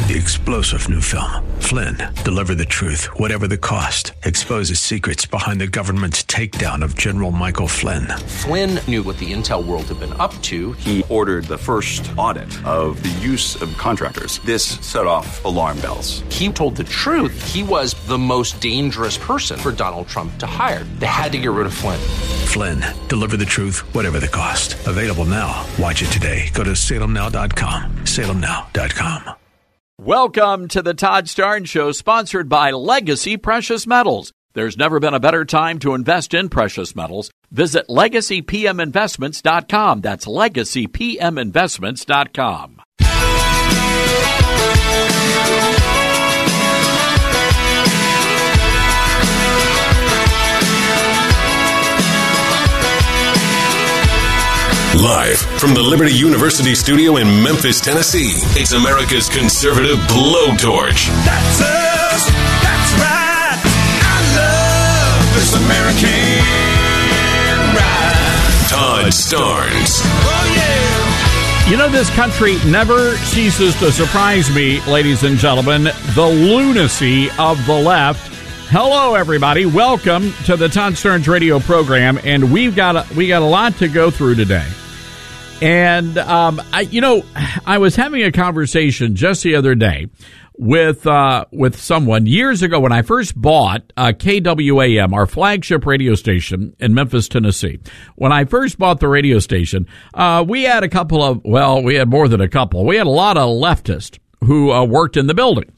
the explosive new film, Flynn, Deliver the Truth, Whatever the Cost, exposes secrets behind the government's takedown of General Michael Flynn. Flynn knew what the intel world had been up to. He ordered the first audit of the use of contractors. This set off alarm bells. He told the truth. He was the most dangerous person for Donald Trump to hire. They had to get rid of Flynn. Flynn, Deliver the Truth, Whatever the Cost. Available now. Watch it today. Go to salemnow.com. salemnow.com. Welcome to the Todd Starnes Show, sponsored by Legacy Precious Metals. There's never been a better time to invest in precious metals. Visit LegacyPMInvestments.com. That's LegacyPMInvestments.com. Live from the Liberty University studio in Memphis, Tennessee, it's America's conservative blowtorch. That's us. That's right. I love this American ride. Todd Starnes. Oh, yeah. You know, this country never ceases to surprise me, ladies and gentlemen. The lunacy of the left. Hello, everybody. Welcome to the Todd Starnes radio program, and we got a lot to go through today. And I was having a conversation just the other day with someone years ago when I first bought KWAM, our flagship radio station in Memphis, Tennessee. When I first bought the radio station, we had we had more than a couple. We had a lot of leftists who worked in the building.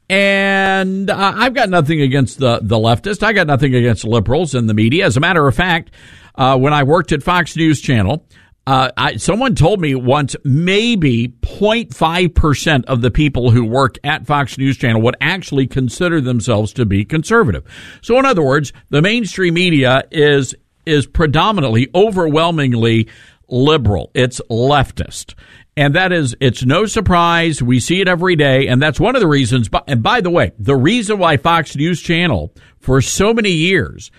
And I've got nothing against the leftists. I got nothing against liberals in the media. As a matter of fact, when I worked at Fox News Channel, someone told me once maybe 0.5% of the people who work at Fox News Channel would actually consider themselves to be conservative. So in other words, the mainstream media is predominantly, overwhelmingly liberal. It's leftist. And it's no surprise. We see it every day. And that's one of the reasons. And by the way, the reason why Fox News Channel for so many years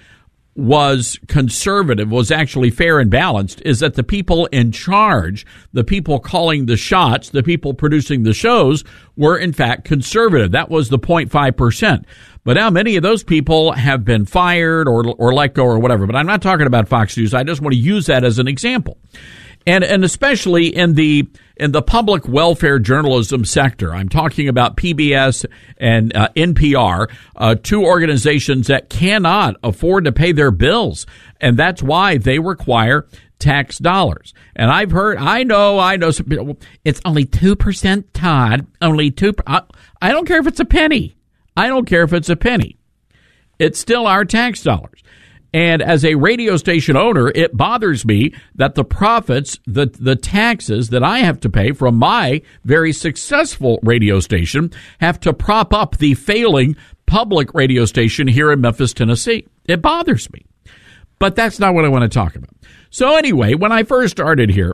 was conservative, was actually fair and balanced, is that the people in charge, the people calling the shots, the people producing the shows were in fact conservative. That was the 0.5%. But now many of those people have been fired or let go or whatever. But I'm not talking about Fox News. I just want to use that as an example. And especially in the public welfare journalism sector, I'm talking about PBS and NPR, two organizations that cannot afford to pay their bills, and that's why they require tax dollars. And I know some people, it's only 2%, Todd, only 2%. I don't care if it's a penny. I don't care if it's a penny. It's still our tax dollars. And as a radio station owner, it bothers me that the profits, the taxes that I have to pay from my very successful radio station have to prop up the failing public radio station here in Memphis, Tennessee. It bothers me. But that's not what I want to talk about. So anyway, when I first started here,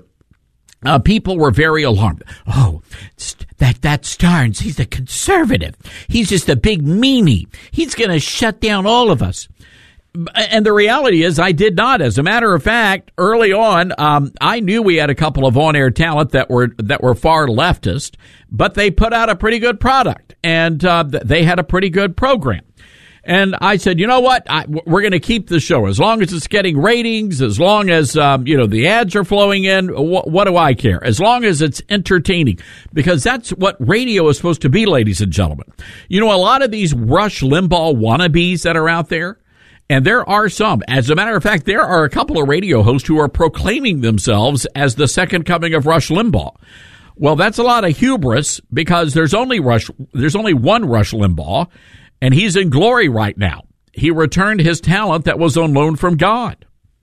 people were very alarmed. Oh, that Starnes, he's a conservative. He's just a big meanie. He's going to shut down all of us. And the reality is I did not. As a matter of fact, early on, I knew we had a couple of on-air talent that were far leftist, but they put out a pretty good product, and they had a pretty good program. And I said, you know what? We're going to keep the show as long as it's getting ratings, as long as the ads are flowing in. What do I care? As long as it's entertaining, because that's what radio is supposed to be, ladies and gentlemen. You know, a lot of these Rush Limbaugh wannabes that are out there. And there are some. As a matter of fact, there are a couple of radio hosts who are proclaiming themselves as the second coming of Rush Limbaugh. Well, that's a lot of hubris because there's only one Rush Limbaugh, and he's in glory right now. He returned his talent that was on loan from God.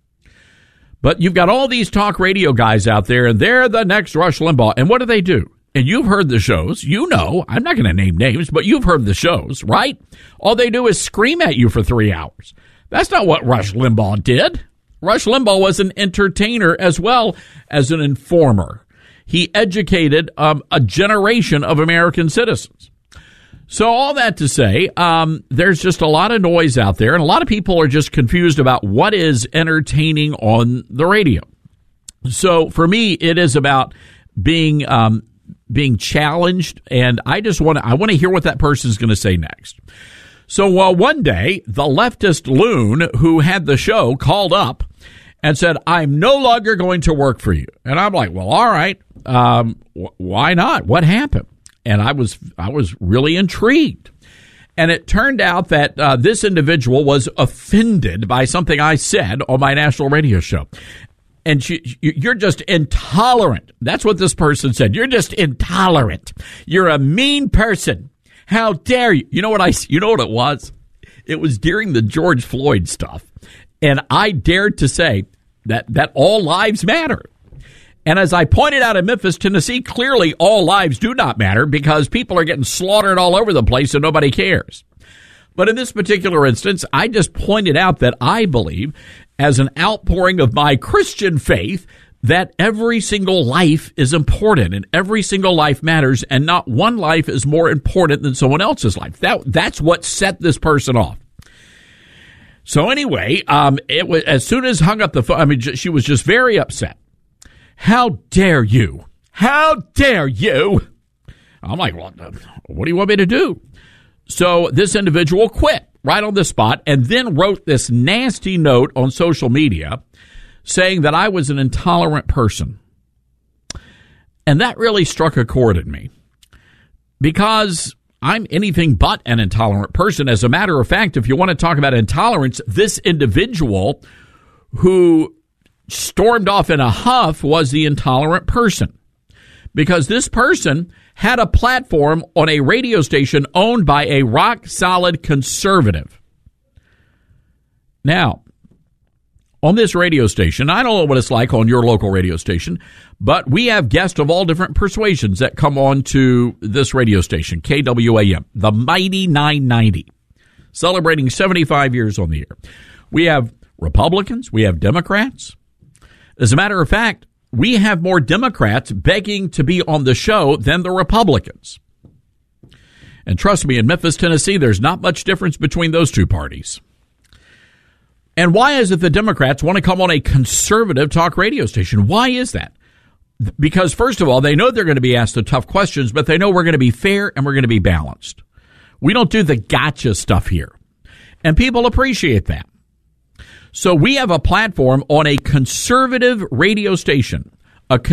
But you've got all these talk radio guys out there, and they're the next Rush Limbaugh. And what do? And you've heard the shows. You know, I'm not going to name names, but you've heard the shows, right? All they do is scream at you for 3 hours. That's not what Rush Limbaugh did. Rush Limbaugh was an entertainer as well as an informer. He educated a generation of American citizens. So all that to say, there's just a lot of noise out there, and a lot of people are just confused about what is entertaining on the radio. So for me, it is about being being challenged, and I want to hear what that person is going to say next. So one day, the leftist loon who had the show called up and said, I'm no longer going to work for you. And I'm like, well, all right, why not? What happened? And I was really intrigued. And it turned out that this individual was offended by something I said on my national radio show. And you're just intolerant. That's what this person said. You're just intolerant. You're a mean person. How dare you? You know what it was? It was during the George Floyd stuff. And I dared to say that all lives matter. And as I pointed out in Memphis, Tennessee, clearly all lives do not matter because people are getting slaughtered all over the place and nobody cares. But in this particular instance, I just pointed out that I believe, as an outpouring of my Christian faith, that every single life is important and every single life matters, and not one life is more important than someone else's life. That's what set this person off. So anyway, it was, as soon as hung up the phone, she was just very upset. How dare you? How dare you? I'm like, well, what do you want me to do? So this individual quit right on the spot and then wrote this nasty note on social media saying that I was an intolerant person. And that really struck a chord in me because I'm anything but an intolerant person. As a matter of fact, if you want to talk about intolerance, this individual who stormed off in a huff was the intolerant person, because this person had a platform on a radio station owned by a rock-solid conservative. Now, on this radio station, I don't know what it's like on your local radio station, but we have guests of all different persuasions that come on to this radio station, KWAM, the mighty 990, celebrating 75 years on the air. We have Republicans, we have Democrats. As a matter of fact, we have more Democrats begging to be on the show than the Republicans. And trust me, in Memphis, Tennessee, there's not much difference between those two parties. And why is it the Democrats want to come on a conservative talk radio station? Why is that? Because, first of all, they know they're going to be asked the tough questions, but they know we're going to be fair and we're going to be balanced. We don't do the gotcha stuff here. And people appreciate that. So we have a platform on a conservative radio station, that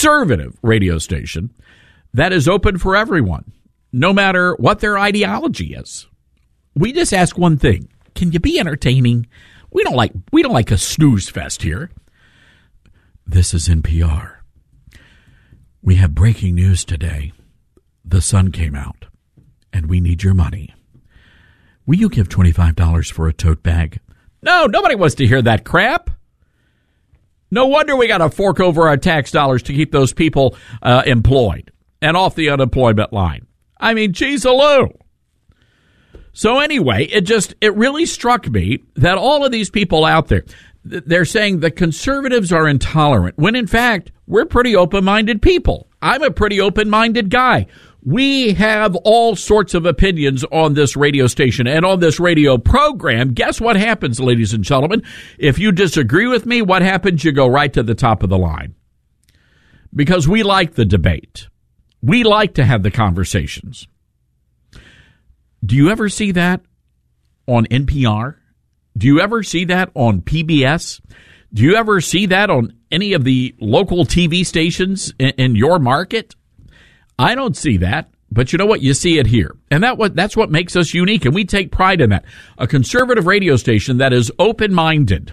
is open for everyone, no matter what their ideology is. We just ask one thing. Can you be entertaining? We don't like a snooze fest here. This is NPR. We have breaking news today. The sun came out, and we need your money. Will you give $25 for a tote bag? No, nobody wants to hear that crap. No wonder we got to fork over our tax dollars to keep those people employed and off the unemployment line. I mean, geez, hello. So anyway, it really struck me that all of these people out there, they're saying the conservatives are intolerant, when in fact, we're pretty open-minded people. I'm a pretty open-minded guy. We have all sorts of opinions on this radio station and on this radio program. Guess what happens, ladies and gentlemen? If you disagree with me, what happens? You go right to the top of the line. Because we like the debate. We like to have the conversations. Do you ever see that on NPR? Do you ever see that on PBS? Do you ever see that on any of the local TV stations in your market? I don't see that, but you know what? You see it here. And that's what makes us unique, and we take pride in that. A conservative radio station that is open-minded.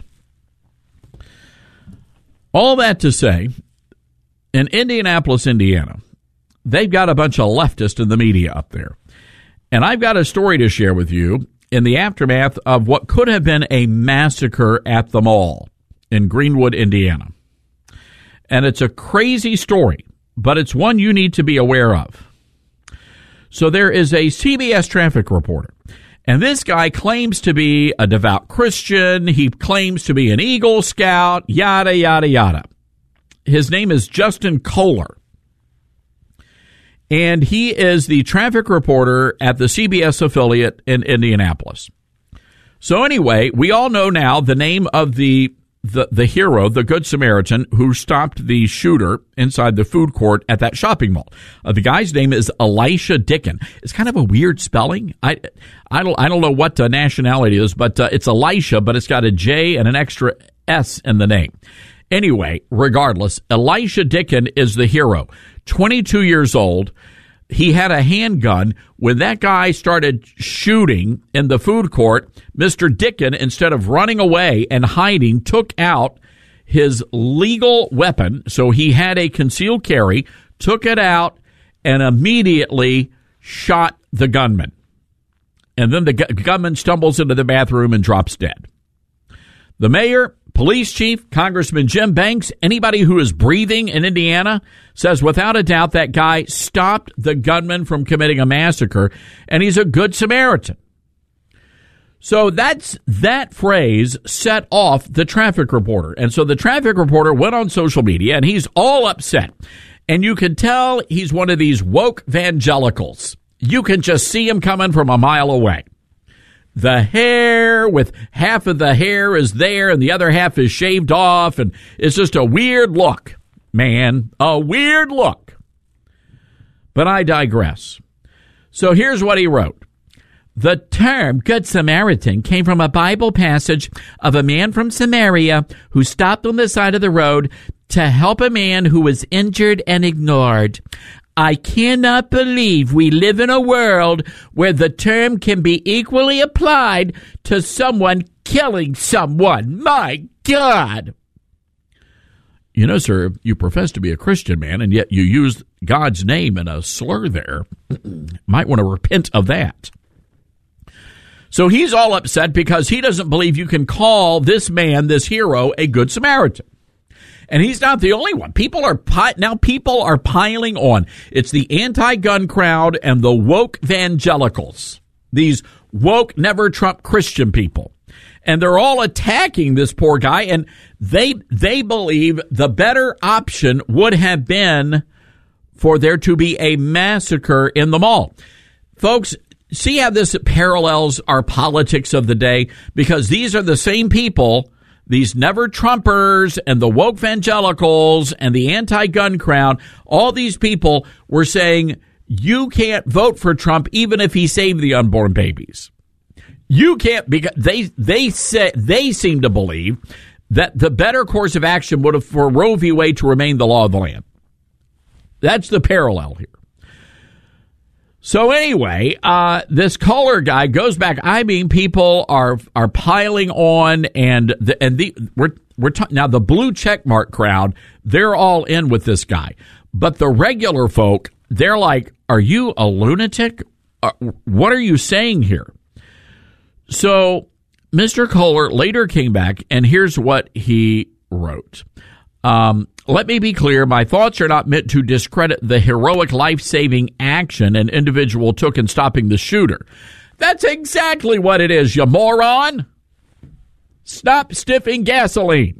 All that to say, in Indianapolis, Indiana, they've got a bunch of leftists in the media up there. And I've got a story to share with you in the aftermath of what could have been a massacre at the mall in Greenwood, Indiana. And it's a crazy story, but it's one you need to be aware of. So there is a CBS traffic reporter, and this guy claims to be a devout Christian. He claims to be an Eagle Scout, yada, yada, yada. His name is Justin Kohler. And he is the traffic reporter at the CBS affiliate in Indianapolis. So anyway, we all know now the name of the the hero, the Good Samaritan, who stopped the shooter inside the food court at that shopping mall. The guy's name is Elisha Dicken. It's kind of a weird spelling. I don't know what nationality it is, but it's Elisha, but it's got a J and an extra S in the name. Anyway, regardless, Elisha Dicken is the hero. 22 years old. He had a handgun. When that guy started shooting in the food court, Mr. Dicken, instead of running away and hiding, took out his legal weapon. So he had a concealed carry, took it out, and immediately shot the gunman. And then the gunman stumbles into the bathroom and drops dead. The mayor, police chief, Congressman Jim Banks, anybody who is breathing in Indiana says without a doubt that guy stopped the gunman from committing a massacre, and he's a good Samaritan. So that phrase set off the traffic reporter. And so the traffic reporter went on social media, and he's all upset. And you can tell he's one of these woke evangelicals. You can just see him coming from a mile away. The hair, with half of the hair is there and the other half is shaved off, and it's just a weird look, man, a weird look. But I digress. So here's what he wrote. The term Good Samaritan came from a Bible passage of a man from Samaria who stopped on the side of the road to help a man who was injured and ignored. I cannot believe we live in a world where the term can be equally applied to someone killing someone. My God. You know, sir, you profess to be a Christian man, and yet you use God's name in a slur there. Might want to repent of that. So he's all upset because he doesn't believe you can call this man, this hero, a good Samaritan. And he's not the only one. People are piling on. It's the anti-gun crowd and the woke evangelicals, these woke, never Trump Christian people. And they're all attacking this poor guy, and they believe the better option would have been for there to be a massacre in the mall. Folks, see how this parallels our politics of the day? Because these are the same people, these never-Trumpers and the woke evangelicals and the anti-gun crowd, all these people were saying, you can't vote for Trump even if he saved the unborn babies. You can't, because they seem to believe that the better course of action would have for Roe v. Wade to remain the law of the land. That's the parallel here. So anyway, this caller guy goes back. I mean, people are piling on, and we're now the blue checkmark crowd. They're all in with this guy, but the regular folk, they're like, "Are you a lunatic? What are you saying here?" So Mr. Kohler later came back, and here's what he wrote. Let me be clear, my thoughts are not meant to discredit the heroic life-saving action an individual took in stopping the shooter. That's exactly what it is, you moron. Stop stiffing gasoline.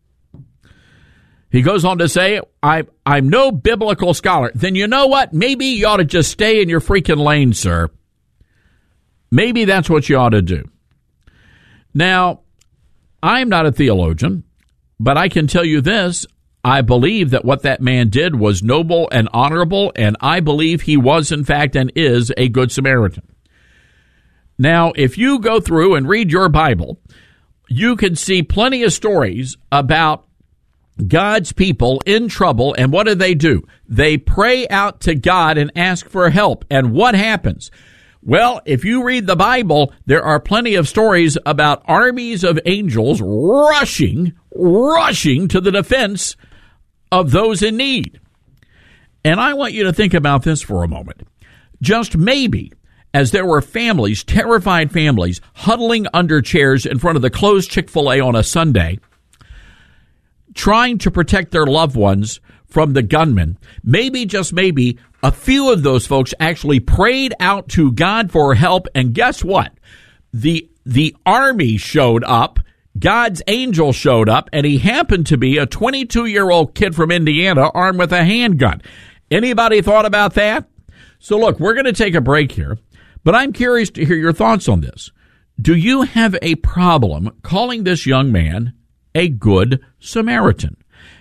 He goes on to say, I'm no biblical scholar. Then you know what? Maybe you ought to just stay in your freaking lane, sir. Maybe that's what you ought to do. Now, I'm not a theologian, but I can tell you this. I believe that what that man did was noble and honorable, and I believe he was, in fact, and is a good Samaritan. Now, if you go through and read your Bible, you can see plenty of stories about God's people in trouble, and what do? They pray out to God and ask for help, and what happens? Well, if you read the Bible, there are plenty of stories about armies of angels rushing to the defense of those in need. And I want you to think about this for a moment. Just maybe, as there were families, terrified families, huddling under chairs in front of the closed Chick-fil-A on a Sunday, trying to protect their loved ones from the gunman, maybe, just maybe, a few of those folks actually prayed out to God for help, and guess what? The army showed up. God's angel showed up, and he happened to be a 22-year-old kid from Indiana armed with a handgun. Anybody thought about that? So look, we're going to take a break here, but I'm curious to hear your thoughts on this. Do you have a problem calling this young man a Good Samaritan.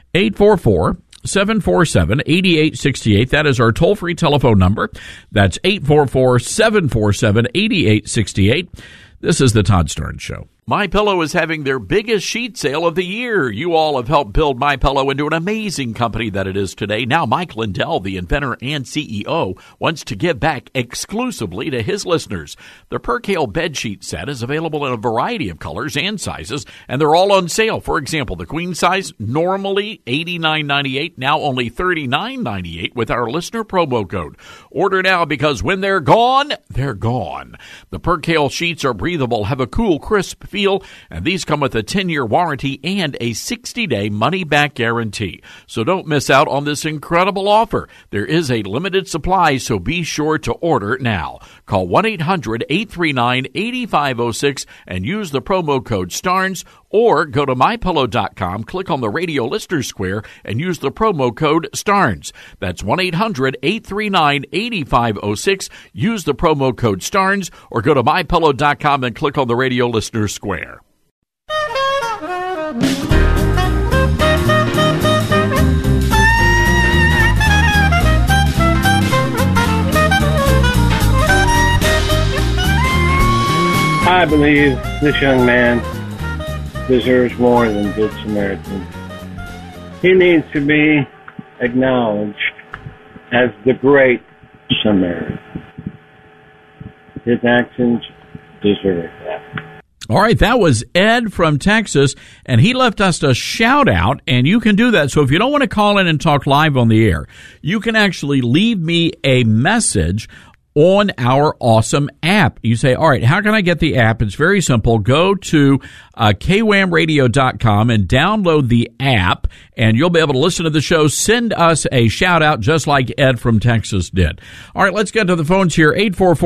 844-747-8868. That is our toll-free telephone number. That's 844-747-8868. This is the Todd Starnes Show. MyPillow is having their biggest sheet sale of the year. You all have helped build MyPillow into an amazing company that it is today. Now Mike Lindell, the inventor and CEO, wants to give back exclusively to his listeners. The Percale bed sheet set is available in a variety of colors and sizes, and they're all on sale. For example, the queen size, normally $89.98, now only $39.98 with our listener promo code. Order now, because when they're gone, they're gone. The Percale sheets are breathable, have a cool, crisp feel, and these come with a 10-year warranty and a 60-day money-back guarantee. So don't miss out on this incredible offer. There is a limited supply, so be sure to order now. Call 1-800-839-8506 and use the promo code STARNS, or go to MyPillow.com, click on the radio listener square, and use the promo code STARNS. That's 1-800-839-8506. Use the promo code STARNS, or go to MyPillow.com and click on the radio listener square. I believe this young man deserves more than Good Samaritan. He needs to be acknowledged as the great Samaritan. His actions deserve that. All right, that was Ed from Texas, and he left us a shout-out, and you can do that. So if you don't want to call in and talk live on the air, you can actually leave me a message on our awesome app. You say, all right, how can I get the app? It's very simple. Go to kwamradio.com and download the app, and you'll be able to listen to the show. Send us a shout-out just like Ed from Texas did. All right, let's get to the phones here.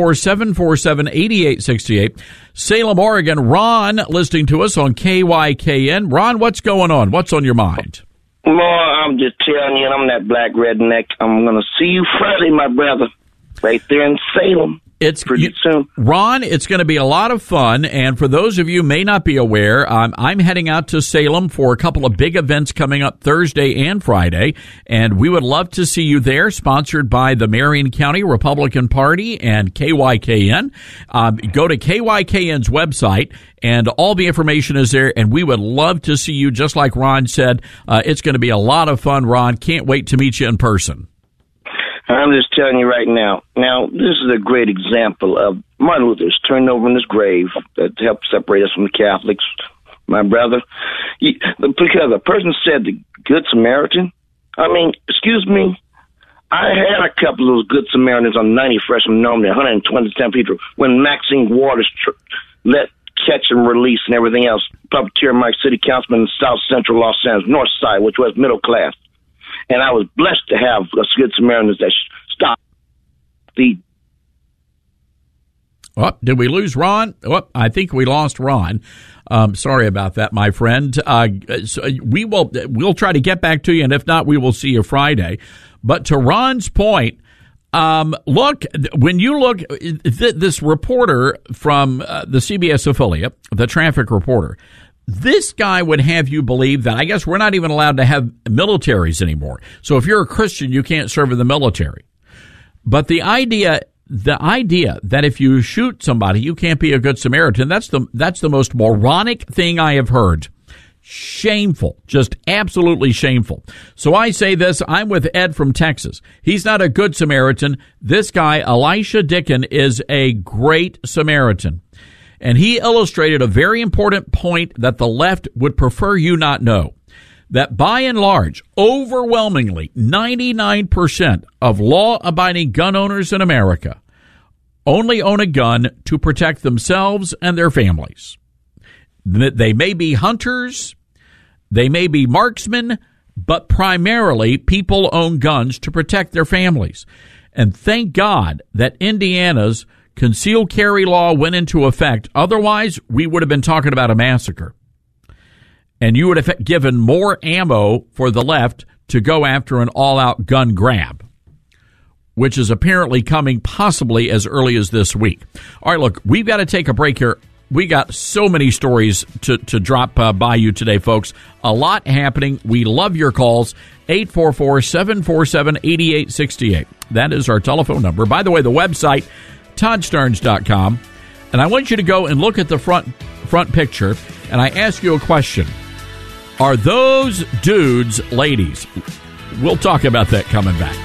844-747-8868. Salem, Oregon. Ron listening to us on KYKN. Ron, what's going on? What's on your mind? Well, I'm just telling you, I'm that black redneck. I'm going to see you Friday, my brother. Right there in Salem. It's pretty soon. Ron, it's going to be a lot of fun. And for those of you who may not be aware, I'm heading out to Salem for a couple of big events coming up Thursday and Friday. And we would love to see you there, sponsored by the Marion County Republican Party and KYKN. Go to KYKN's website, and all the information is there. And we would love to see you, just like Ron said. It's going to be a lot of fun, Ron. Can't wait to meet you in person. I'm just telling you right now. Now, this is a great example of Martin Luther's turned over in his grave that helped separate us from the Catholics, my brother. Because a person said the Good Samaritan, I mean, excuse me, I had a couple of those Good Samaritans on 90 fresh from Normandy, 120 St. Peter, when Maxine Waters let catch and release and everything else, puppeteer Mike City Councilman in South Central Los Angeles, North Side, which was middle class. And I was blessed to have a Good Samaritan that stopped the... Oh, did we lose Ron? Oh, I think we lost Ron. Sorry about that, my friend. So we'll try to get back to you, and if not, we will see you Friday. But to Ron's point, look, when you look, this reporter from the CBS affiliate, the traffic reporter, this guy would have you believe that, I guess we're not even allowed to have militaries anymore. So if you're a Christian, you can't serve in the military. But the idea that if you shoot somebody, you can't be a Good Samaritan, that's the most moronic thing I have heard. Shameful. Just absolutely shameful. So I say this, I'm with Ed from Texas. He's not a Good Samaritan. This guy, Elisha Dicken, is a great Samaritan. And he illustrated a very important point that the left would prefer you not know. That by and large, overwhelmingly, 99% of law-abiding gun owners in America only own a gun to protect themselves and their families. They may be hunters, they may be marksmen, but primarily people own guns to protect their families. And thank God that Indiana's concealed carry law went into effect. Otherwise, we would have been talking about a massacre. And you would have given more ammo for the left to go after an all-out gun grab, which is apparently coming possibly as early as this week. All right, look, we've got to take a break here. We got so many stories to drop by you today, folks. A lot happening. We love your calls. 844-747-8868. That is our telephone number. By the way, the website, ToddStarnes.com. And I want you to go and look at the front picture, and I ask you a question. Are those dudes ladies? We'll talk about that coming back.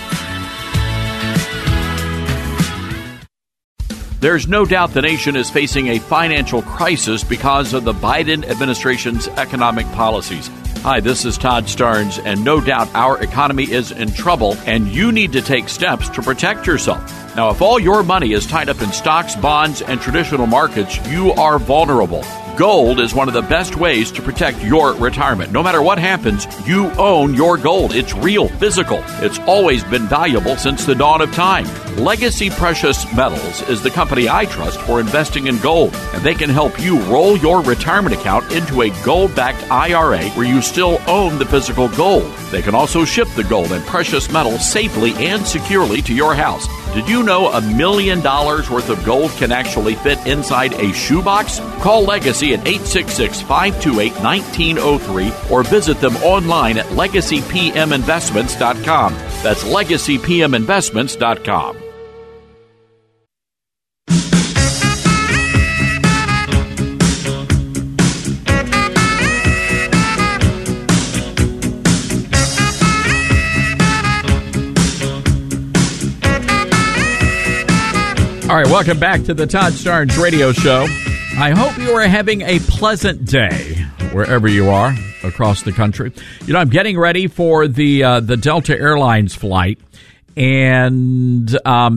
There's no doubt the nation is facing a financial crisis because of the Biden administration's economic policies. Hi, this is Todd Starnes, and no doubt our economy is in trouble, and you need to take steps to protect yourself. Now, if all your money is tied up in stocks, bonds, and traditional markets, you are vulnerable. Gold is one of the best ways to protect your retirement. No matter what happens, you own your gold. It's real, physical. It's always been valuable since the dawn of time. Legacy Precious Metals is the company I trust for investing in gold, and they can help you roll your retirement account into a gold-backed IRA where you still own the physical gold. They can also ship the gold and precious metals safely and securely to your house. Did you know $1 million worth of gold can actually fit inside a shoebox? Call Legacy at 866-528-1903 or visit them online at LegacyPMInvestments.com. That's LegacyPMInvestments.com. All right, welcome back to the Todd Starnes Radio Show. I hope you are having a pleasant day wherever you are across the country. You know, I'm getting ready for the Delta Airlines flight, and I'm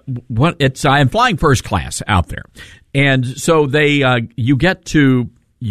flying first class out there, and so you get to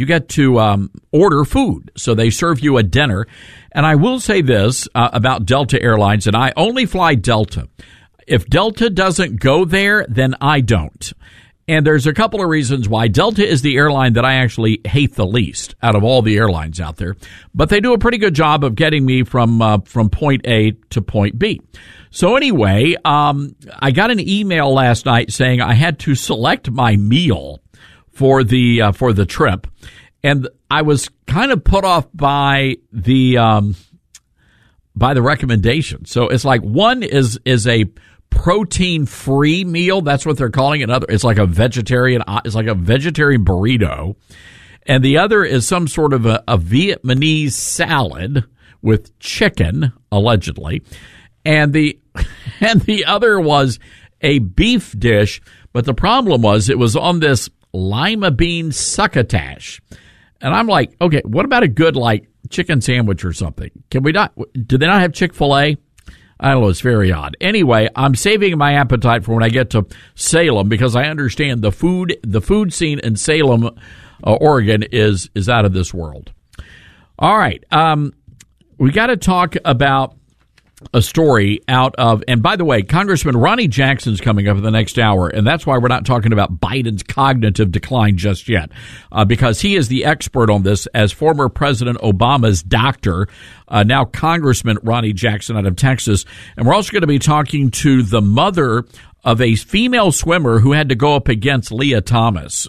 order food, so they serve you a dinner. And I will say this about Delta Airlines, and I only fly Delta. If Delta doesn't go there, then I don't. And there's a couple of reasons why. Delta is the airline that I actually hate the least out of all the airlines out there. But they do a pretty good job of getting me from point A to point B. So anyway, I got an email last night saying I had to select my meal for the trip. And I was kind of put off by the recommendation. So it's like one is a protein-free meal. That's what they're calling it. It's like a vegetarian burrito. And the other is some sort of a Vietnamese salad with chicken, allegedly. And the other was a beef dish. But the problem was it was on this lima bean succotash. And I'm like, okay, what about a good, chicken sandwich or something? Can we not? Do they not have Chick-fil-A? I don't know. It's very odd. Anyway, I'm saving my appetite for when I get to Salem because I understand the food scene in Salem, Oregon is out of this world. All right. We got to talk about a story out of, and by the way, Congressman Ronnie Jackson's coming up in the next hour, and that's why we're not talking about Biden's cognitive decline just yet, because he is the expert on this as former President Obama's doctor, now Congressman Ronnie Jackson out of Texas. And we're also going to be talking to the mother of a female swimmer who had to go up against Leah Thomas.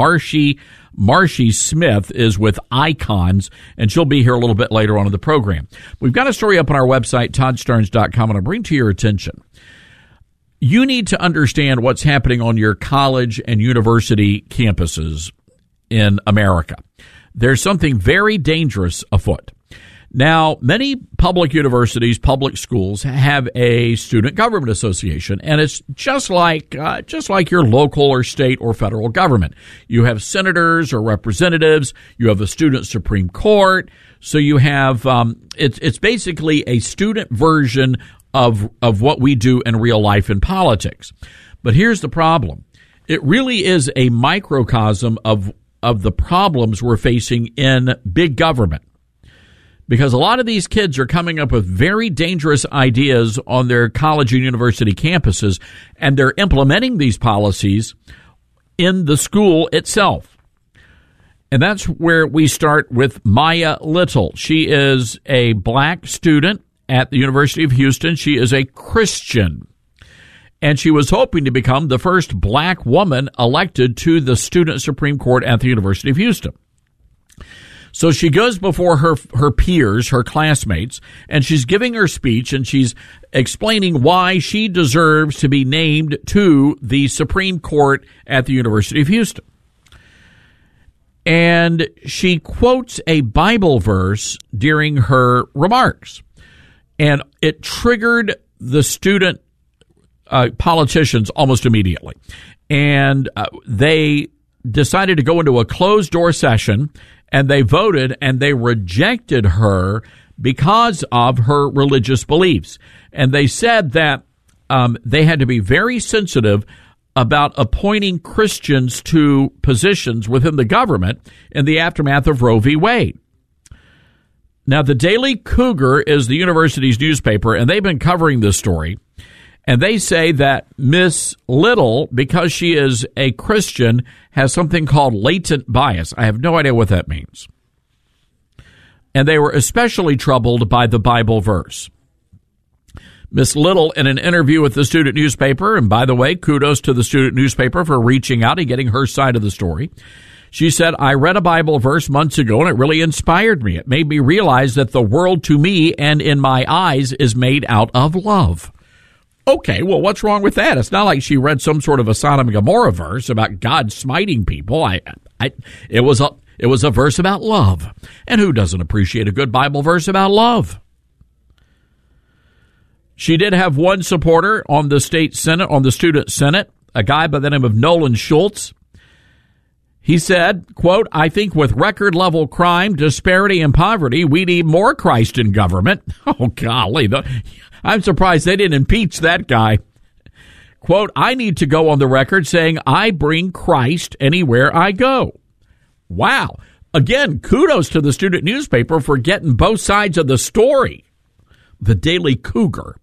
Marshy Smith is with Icons, and she'll be here a little bit later on in the program. We've got a story up on our website, ToddStarnes.com, and I'll bring to your attention. You need to understand what's happening on your college and university campuses in America. There's something very dangerous afoot. Now, many public universities, public schools have a student government association, and it's just like your local or state or federal government. You have senators or representatives. You have a student Supreme Court. So you have it's basically a student version of what we do in real life in politics. But here's the problem: it really is a microcosm of the problems we're facing in big government. Because a lot of these kids are coming up with very dangerous ideas on their college and university campuses, and they're implementing these policies in the school itself. And that's where we start with Maya Little. She is a black student at the University of Houston. She is a Christian. and she was hoping to become the first black woman elected to the Student Supreme Court at the University of Houston. So she goes before her peers, her classmates, and she's giving her speech, and she's explaining why she deserves to be named to the Supreme Court at the University of Houston. And she quotes a Bible verse during her remarks, and it triggered the student politicians almost immediately. And they decided to go into a closed-door session, and they voted, and they rejected her because of her religious beliefs. And they said that they had to be very sensitive about appointing Christians to positions within the government in the aftermath of Roe v. Wade. Now, the Daily Cougar is the university's newspaper, and they've been covering this story. And they say that Miss Little, because she is a Christian, has something called latent bias. I have no idea what that means. And they were especially troubled by the Bible verse. Miss Little, in an interview with the student newspaper, and by the way, kudos to the student newspaper for reaching out and getting her side of the story. She said, I read a Bible verse months ago, and it really inspired me. It made me realize that the world to me and in my eyes is made out of love. Okay, well, what's wrong with that? It's not like she read some sort of a Sodom and Gomorrah verse about God smiting people. It was a verse about love. And who doesn't appreciate a good Bible verse about love? She did have one supporter on the state Senate, on the student Senate, a guy by the name of Nolan Schultz. He said, quote, I think with record level crime, disparity, and poverty, we need more Christ in government. Oh, golly. I'm surprised they didn't impeach that guy. Quote, I need to go on the record saying I bring Christ anywhere I go. Wow. Again, kudos to the student newspaper for getting both sides of the story. The Daily Cougar.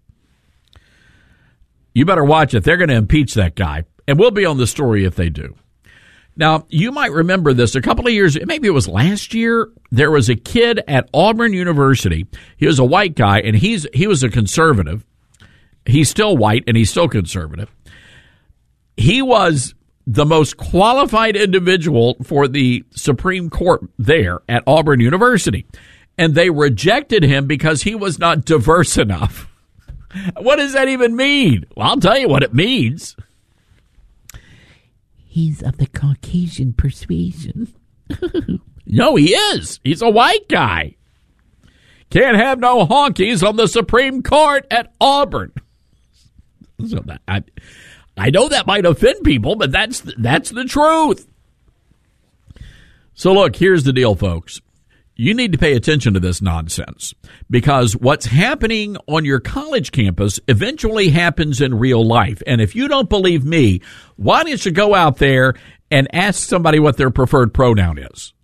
You better watch it. They're going to impeach that guy. And we'll be on the story if they do. Now, you might remember this. A couple of years, maybe it was last year, there was a kid at Auburn University. He was a white guy, and he was a conservative. He's still white, and he's still conservative. He was the most qualified individual for the Supreme Court there at Auburn University, and they rejected him because he was not diverse enough. What does that even mean? Well, I'll tell you what it means. He's of the Caucasian persuasion. No, he is. He's a white guy. Can't have no honkies on the Supreme Court at Auburn. So I know that might offend people, but that's the truth. So look, here's the deal, folks. You need to pay attention to this nonsense, because what's happening on your college campus eventually happens in real life. And if you don't believe me, why don't you go out there and ask somebody what their preferred pronoun is?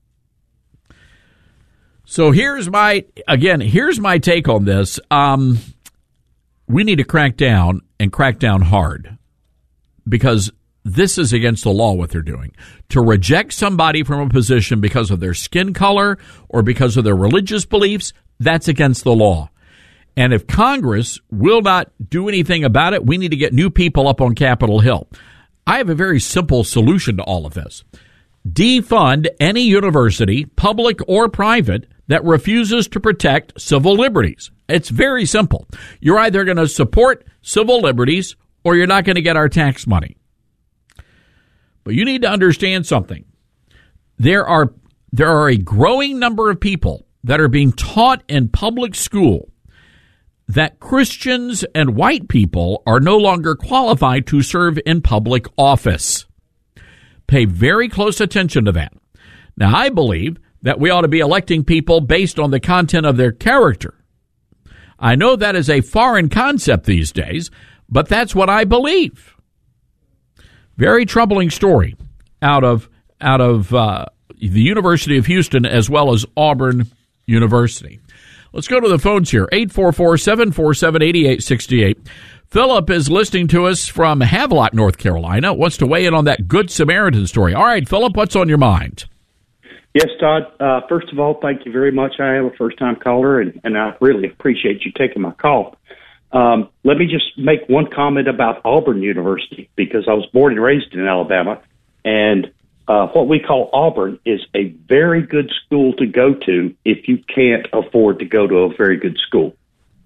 So here's my take on this. We need to crack down and crack down hard, because this is against the law, what they're doing. To reject somebody from a position because of their skin color or because of their religious beliefs, that's against the law. And if Congress will not do anything about it, we need to get new people up on Capitol Hill. I have a very simple solution to all of this. Defund any university, public or private, that refuses to protect civil liberties. It's very simple. You're either going to support civil liberties or you're not going to get our tax money. But you need to understand something. There are a growing number of people that are being taught in public school that Christians and white people are no longer qualified to serve in public office. Pay very close attention to that. Now, I believe that we ought to be electing people based on the content of their character. I know that is a foreign concept these days, but that's what I believe. Very troubling story out of the University of Houston as well as Auburn University. Let's go to the phones here. 844-747-8868. Philip is listening to us from Havelock, North Carolina. Wants to weigh in on that Good Samaritan story. All right, Philip, what's on your mind? Yes, Todd. First of all, thank you very much. I am a first-time caller, and I really appreciate you taking my call. Let me just make one comment about Auburn University, because I was born and raised in Alabama, and what we call Auburn is a very good school to go to if you can't afford to go to a very good school.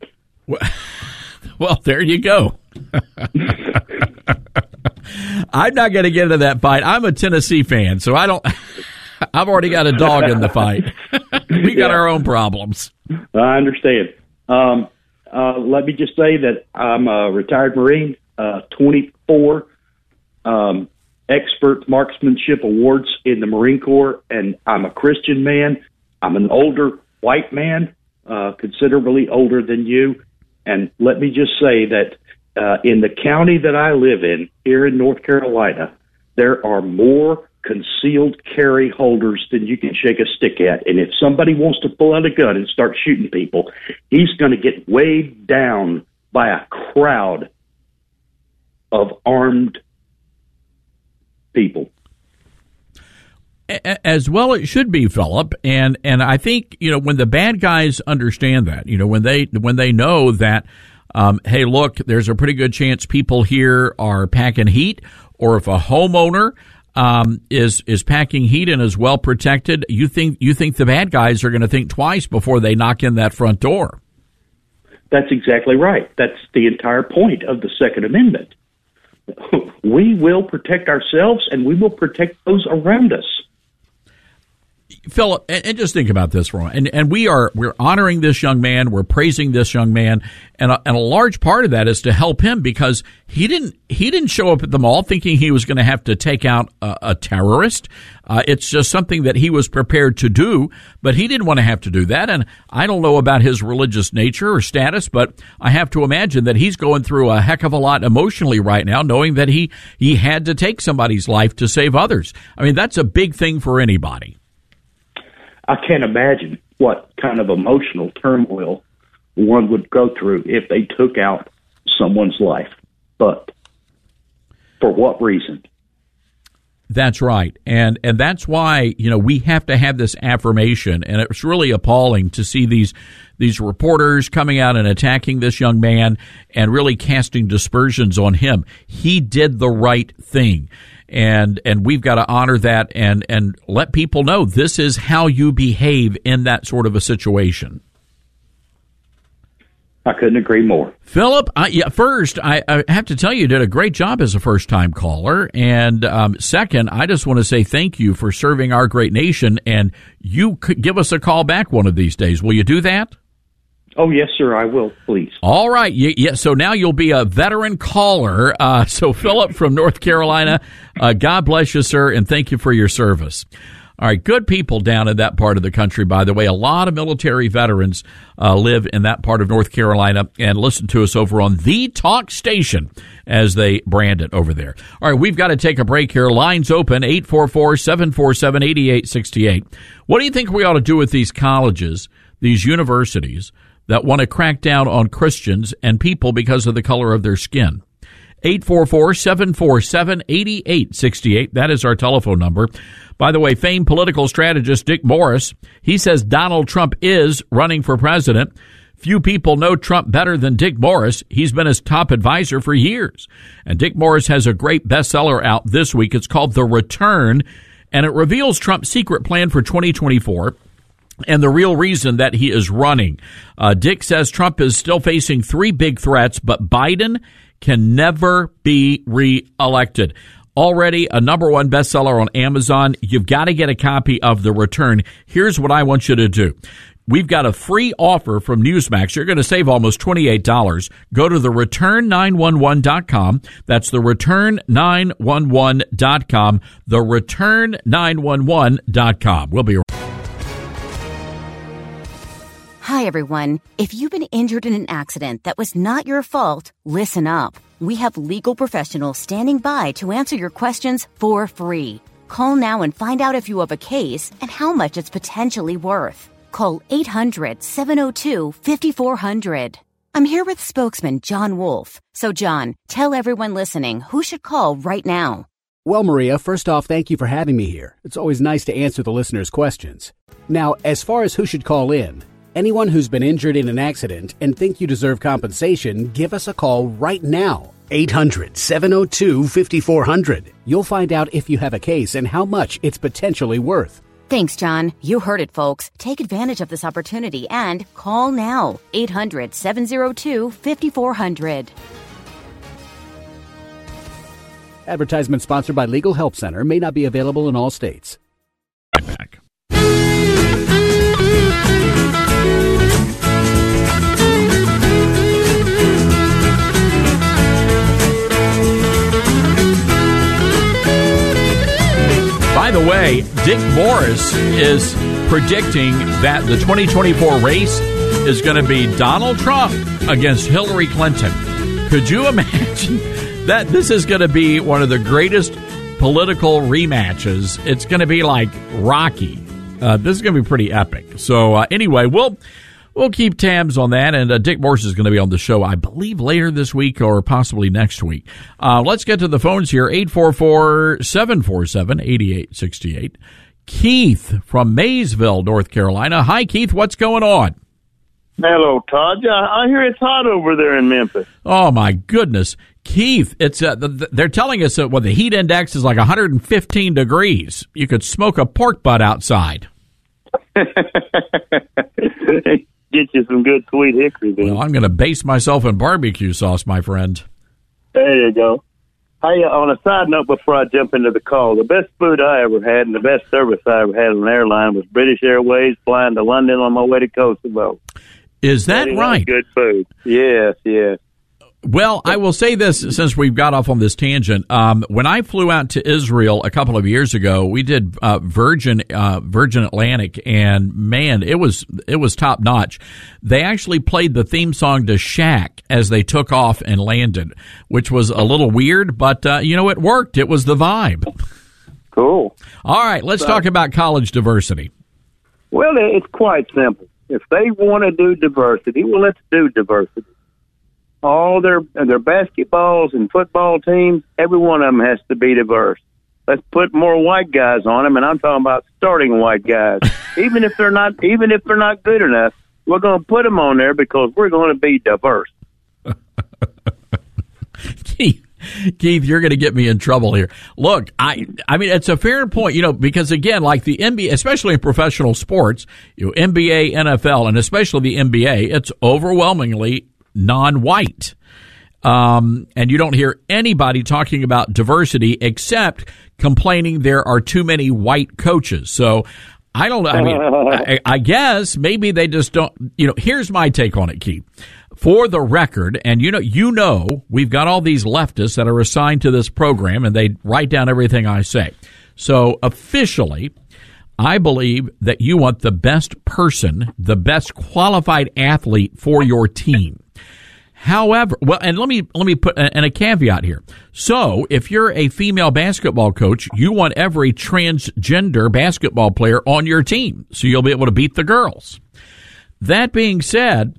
Well, there you go. I'm not going to get into that fight. I'm a Tennessee fan, so I've already got a dog in the fight. We got our own problems. I understand. Let me just say that I'm a retired Marine, 24 expert marksmanship awards in the Marine Corps, and I'm a Christian man. I'm an older white man, considerably older than you. And let me just say that in the county that I live in, here in North Carolina, there are more concealed carry holders than you can shake a stick at. And if somebody wants to pull out a gun and start shooting people, he's going to get weighed down by a crowd of armed people. As well it should be, Philip. And I think, when the bad guys understand that, when they know that, hey, look, there's a pretty good chance people here are packing heat, or if a homeowner is packing heat and is well protected, you think the bad guys are going to think twice before they knock in that front door. That's exactly right. That's the entire point of the Second Amendment. We will protect ourselves, and we will protect those around us. Philip, and just think about this, Ron. And we're honoring this young man, we're praising this young man, and a large part of that is to help him, because he didn't show up at the mall thinking he was going to have to take out a terrorist. It's just something that he was prepared to do, but he didn't want to have to do that. And I don't know about his religious nature or status, but I have to imagine that he's going through a heck of a lot emotionally right now, knowing that he had to take somebody's life to save others. I mean, that's a big thing for anybody. I can't imagine what kind of emotional turmoil one would go through if they took out someone's life. But for what reason? That's right. And that's why, we have to have this affirmation. And it's really appalling to see these reporters coming out and attacking this young man and really casting dispersions on him. He did the right thing. And we've got to honor that and let people know this is how you behave in that sort of a situation. I couldn't agree more. Philip, first, I have to tell you did a great job as a first-time caller. And second, I just want to say thank you for serving our great nation. And you could give us a call back one of these days. Will you do that? Oh, yes, sir, I will, please. All right. Yeah, so now you'll be a veteran caller. So Philip from North Carolina, God bless you, sir, and thank you for your service. All right, good people down in that part of the country, by the way. A lot of military veterans live in that part of North Carolina and listen to us over on The Talk Station, as they brand it over there. All right, we've got to take a break here. Lines open, 844-747-8868. What do you think we ought to do with these colleges, these universities, that want to crack down on Christians and people because of the color of their skin? 844-747-8868. That is our telephone number. By the way, famed political strategist Dick Morris, he says Donald Trump is running for president. Few people know Trump better than Dick Morris. He's been his top advisor for years. And Dick Morris has a great bestseller out this week. It's called The Return, and it reveals Trump's secret plan for 2024. And the real reason that he is running. Dick says Trump is still facing three big threats, but Biden can never be reelected. Already a number one bestseller on Amazon. You've got to get a copy of The Return. Here's what I want you to do. We've got a free offer from Newsmax. You're going to save almost $28. Go to thereturn911.com. That's thereturn911.com. Thereturn911.com. We'll be right back. Hi, everyone. If you've been injured in an accident that was not your fault, listen up. We have legal professionals standing by to answer your questions for free. Call now and find out if you have a case and how much it's potentially worth. Call 800-702-5400. I'm here with spokesman John Wolf. So, John, tell everyone listening who should call right now. Well, Maria, first off, thank you for having me here. It's always nice to answer the listeners' questions. Now, as far as who should call in, Anyone who's been injured in an accident and think you deserve compensation, give us a call right now. 800-702-5400. You'll find out if you have a case and how much it's potentially worth. Thanks, John. You heard it, folks. Take advantage of this opportunity and call now. 800-702-5400. Advertisement sponsored by Legal Help Center. May not be available in all states. Back. By the way, Dick Morris is predicting that the 2024 race is going to be Donald Trump against Hillary Clinton. Could you imagine that this is going to be one of the greatest political rematches? It's going to be like Rocky. This is going to be pretty epic. So anyway, we'll keep tabs on that, and Dick Morris is going to be on the show, I believe, later this week or possibly next week. Let's get to the phones here, 844-747-8868. Keith from Maysville, North Carolina. Hi, Keith. What's going on? Hello, Todd. I hear it's hot over there in Memphis. Oh, my goodness. Keith, it's they're telling us that the heat index is like 115 degrees. You could smoke a pork butt outside. Get you some good sweet hickory. Then. Well, I'm going to base myself in barbecue sauce, my friend. There you go. Hey, on a side note, before I jump into the call, the best food I ever had and the best service I ever had on an airline was British Airways flying to London on my way to Kosovo. Is that right? Good food. Yes, yes. Well, I will say this, since we've got off on this tangent. When I flew out to Israel a couple of years ago, we did Virgin Atlantic, and man, it was top notch. They actually played the theme song to Shaq as they took off and landed, which was a little weird, but it worked. It was the vibe. Cool. All right, let's talk about college diversity. Well, it's quite simple. If they want to do diversity, well, let's do diversity. All their basketballs and football teams, every one of them has to be diverse. Let's put more white guys on them, and I'm talking about starting white guys. even if they're not good enough, we're going to put them on there because we're going to be diverse. Keith, you're going to get me in trouble here. Look, I mean, it's a fair point, because again, like the NBA, especially in professional sports, NBA, NFL, and especially the NBA, it's overwhelmingly non-white. And you don't hear anybody talking about diversity except complaining there are too many white coaches. So I don't know. I mean, I guess maybe they just don't, here's my take on it, Keith. For the record, and we've got all these leftists that are assigned to this program, and they write down everything I say. So officially, I believe that you want the best person, the best qualified athlete for your team. However, and let me put a caveat here. So if you're a female basketball coach, you want every transgender basketball player on your team, so you'll be able to beat the girls. That being said,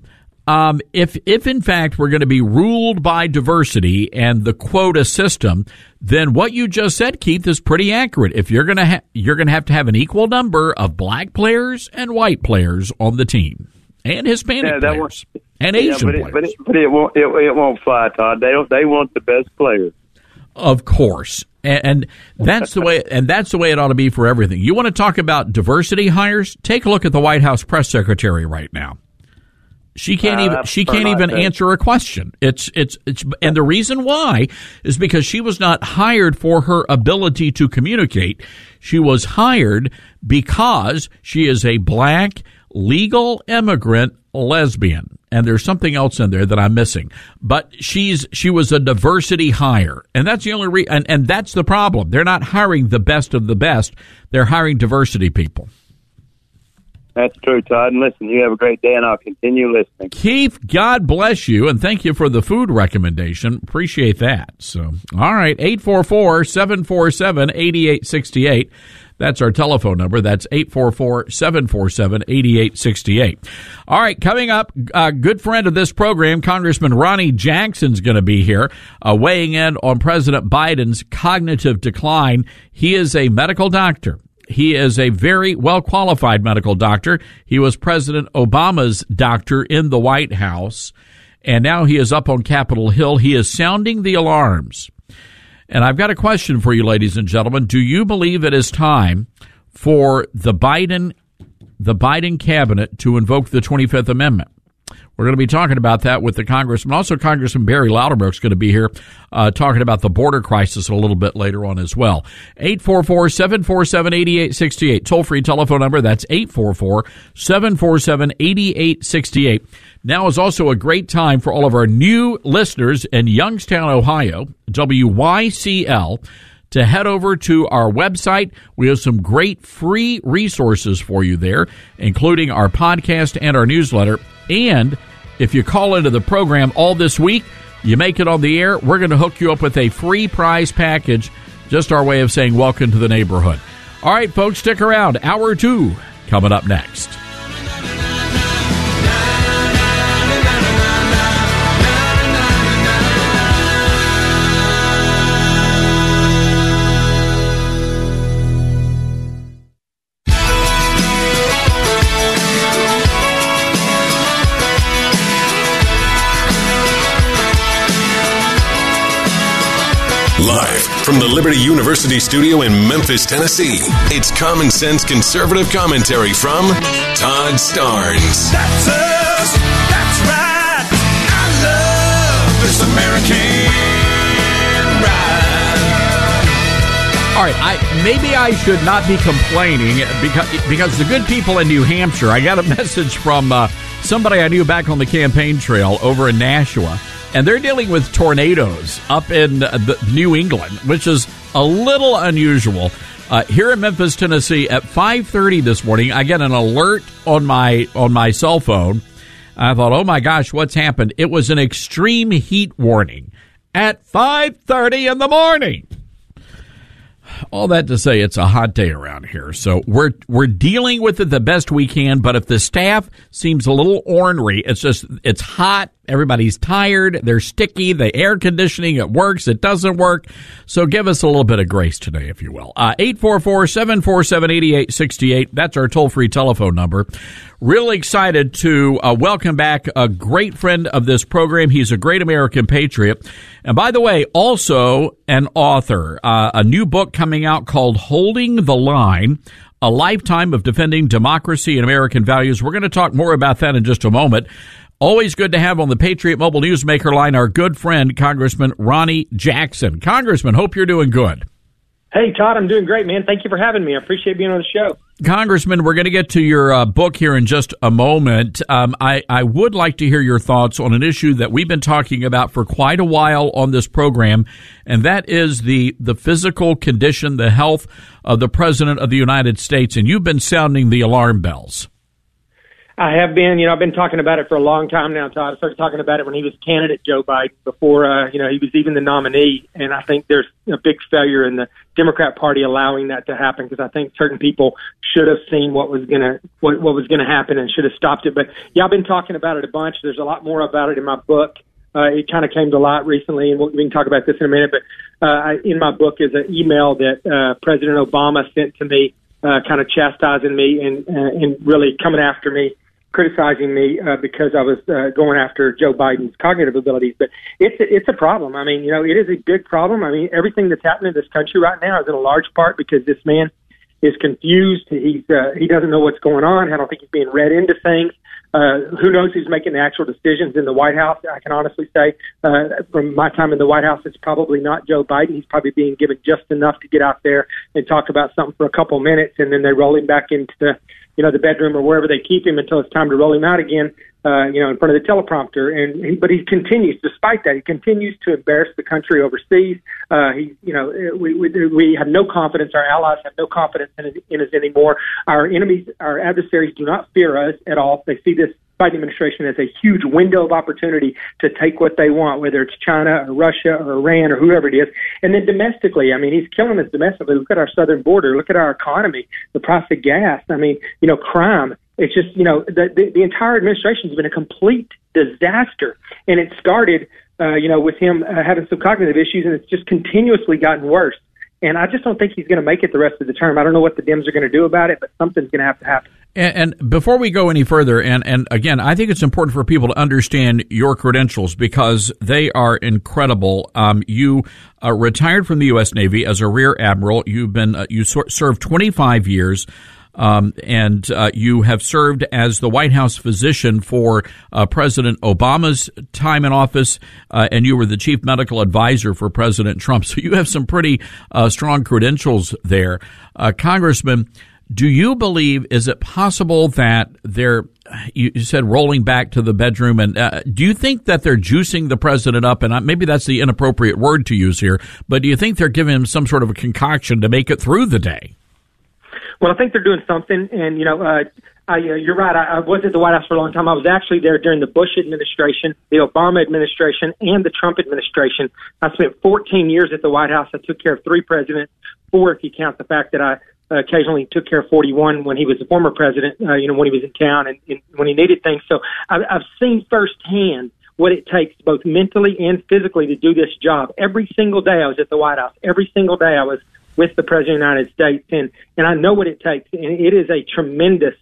if in fact we're going to be ruled by diversity and the quota system, then what you just said, Keith, is pretty accurate. If you're going to have to have an equal number of black players and white players on the team, and Hispanic players and Asian players. But it won't fly, Todd. They want the best players. Of course. And that's the way it ought to be for everything. You want to talk about diversity hires? Take a look at the White House press secretary right now. She can't even answer a question. It's and the reason why is because she was not hired for her ability to communicate. She was hired because she is a black legal immigrant lesbian. And there's something else in there that I'm missing. But she was a diversity hire. And that's the only reason. And that's the problem. They're not hiring the best of the best. They're hiring diversity people. That's true, Todd. And listen, you have a great day, and I'll continue listening. Keith, God bless you, and thank you for the food recommendation. Appreciate that. So, all right, 844-747-8868. That's our telephone number. That's 844-747-8868. All right, coming up, a good friend of this program, Congressman Ronnie Jackson's going to be here, weighing in on President Biden's cognitive decline. He is a medical doctor. He is a very well-qualified medical doctor. He was President Obama's doctor in the White House, and now he is up on Capitol Hill. He is sounding the alarms. And I've got a question for you, ladies and gentlemen. Do you believe it is time for the Biden cabinet to invoke the 25th Amendment? We're going to be talking about that with the Congressman. Also, Congressman Barry Loudermilk's going to be here talking about the border crisis a little bit later on as well. 844-747-8868. Toll-free telephone number. That's 844-747-8868. Now is also a great time for all of our new listeners in Youngstown, Ohio, WYCL, to head over to our website. We have some great free resources for you there, including our podcast and our newsletter. And if you call into the program all this week, you make it on the air, we're going to hook you up with a free prize package, just our way of saying welcome to the neighborhood. All right, folks, stick around. Hour 2 coming up next. Live from the Liberty University studio in Memphis, Tennessee, it's Common Sense Conservative Commentary from Todd Starnes. That's us. That's right. I love this American ride. All right, maybe I should not be complaining because the good people in New Hampshire, I got a message from somebody I knew back on the campaign trail over in Nashua. And they're dealing with tornadoes up in New England, which is a little unusual. Here in Memphis, Tennessee, at 5:30 this morning, I get an alert on my cell phone. I thought, oh my gosh, what's happened? It was an extreme heat warning at 5:30 in the morning. All that to say, it's a hot day around here, so we're dealing with it the best we can. But if the staff seems a little ornery, it's hot. Everybody's tired. They're sticky. The air conditioning, it works. It doesn't work. So give us a little bit of grace today, if you will. 844-747-8868. That's our toll-free telephone number. Really excited to welcome back a great friend of this program. He's a great American patriot. And by the way, also an author. A new book coming out called Holding the Line, A Lifetime of Defending Democracy and American Values. We're going to talk more about that in just a moment. Always good to have on the Patriot Mobile Newsmaker line our good friend, Congressman Ronnie Jackson. Congressman, hope you're doing good. Hey, Todd, I'm doing great, man. Thank you for having me. I appreciate being on the show. Congressman, we're going to get to your book here in just a moment. I would like to hear your thoughts on an issue that we've been talking about for quite a while on this program, and that is the physical condition, the health of the President of the United States, and you've been sounding the alarm bells. I have been. I've been talking about it for a long time now, Todd. I started talking about it when he was candidate Joe Biden, before, he was even the nominee. And I think there's a big failure in the Democrat Party allowing that to happen, because I think certain people should have seen what was going to happen and should have stopped it. But yeah, I've been talking about it a bunch. There's a lot more about it in my book. It kind of came to light recently, and we can talk about this in a minute. But in my book is an email that President Obama sent to me, kind of chastising me and really coming after me, criticizing me because I was going after Joe Biden's cognitive abilities. But it's a problem. I mean, it is a big problem. I mean, everything that's happening in this country right now is in a large part because this man is confused. He doesn't know what's going on. I don't think he's being read into things. Who knows who's making the actual decisions in the White House? I can honestly say, from my time in the White House, it's probably not Joe Biden. He's probably being given just enough to get out there and talk about something for a couple minutes, and then they roll him back into the bedroom or wherever they keep him until it's time to roll him out again, in front of the teleprompter. But he continues, despite that, he continues to embarrass the country overseas. We have no confidence. Our allies have no confidence in us anymore. Our enemies, our adversaries, do not fear us at all. They see this Biden administration as a huge window of opportunity to take what they want, whether it's China or Russia or Iran or whoever it is. And then domestically, I mean, he's killing us domestically. Look at our southern border. Look at our economy, the price of gas. I mean, crime. It's just, the entire administration has been a complete disaster. And it started, with him having some cognitive issues, and it's just continuously gotten worse. And I just don't think he's going to make it the rest of the term. I don't know what the Dems are going to do about it, but something's going to have to happen. And before we go any further, and again, I think it's important for people to understand your credentials because they are incredible. You retired from the U.S. Navy as a Rear Admiral. You've been you served 25 years. And you have served as the White House physician for President Obama's time in office, and you were the chief medical advisor for President Trump. So you have some pretty strong credentials there. Congressman, do you believe, is it possible that you said rolling back to the bedroom, and do you think that they're juicing the president up, and maybe that's the inappropriate word to use here, but do you think they're giving him some sort of a concoction to make it through the day? Well, I think they're doing something, and, you're right. I was at the White House for a long time. I was actually there during the Bush administration, the Obama administration, and the Trump administration. I spent 14 years at the White House. I took care of 3 presidents, 4 if you count the fact that I occasionally took care of 41 when he was the former president, when he was in town and when he needed things. So I've seen firsthand what it takes both mentally and physically to do this job. Every single day I was at the White House. Every single day I was with the President of the United States, and I know what it takes, and it is a tremendous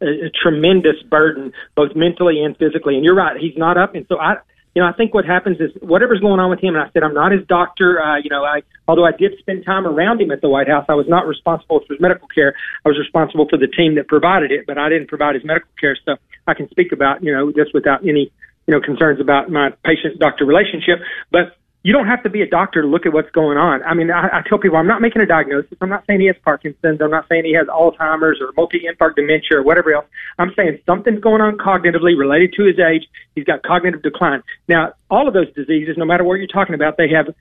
burden, both mentally and physically. And you're right, he's not up, and so I think what happens is whatever's going on with him, and I said I'm not his doctor. Although I did spend time around him at the White House, I was not responsible for his medical care. I was responsible for the team that provided it, but I didn't provide his medical care. So I can speak about this without any concerns about my patient-doctor relationship, but. You don't have to be a doctor to look at what's going on. I mean, I tell people I'm not making a diagnosis. I'm not saying he has Parkinson's. I'm not saying he has Alzheimer's or multi-infarct dementia or whatever else. I'm saying something's going on cognitively related to his age. He's got cognitive decline. Now, all of those diseases, no matter what you're talking about, they have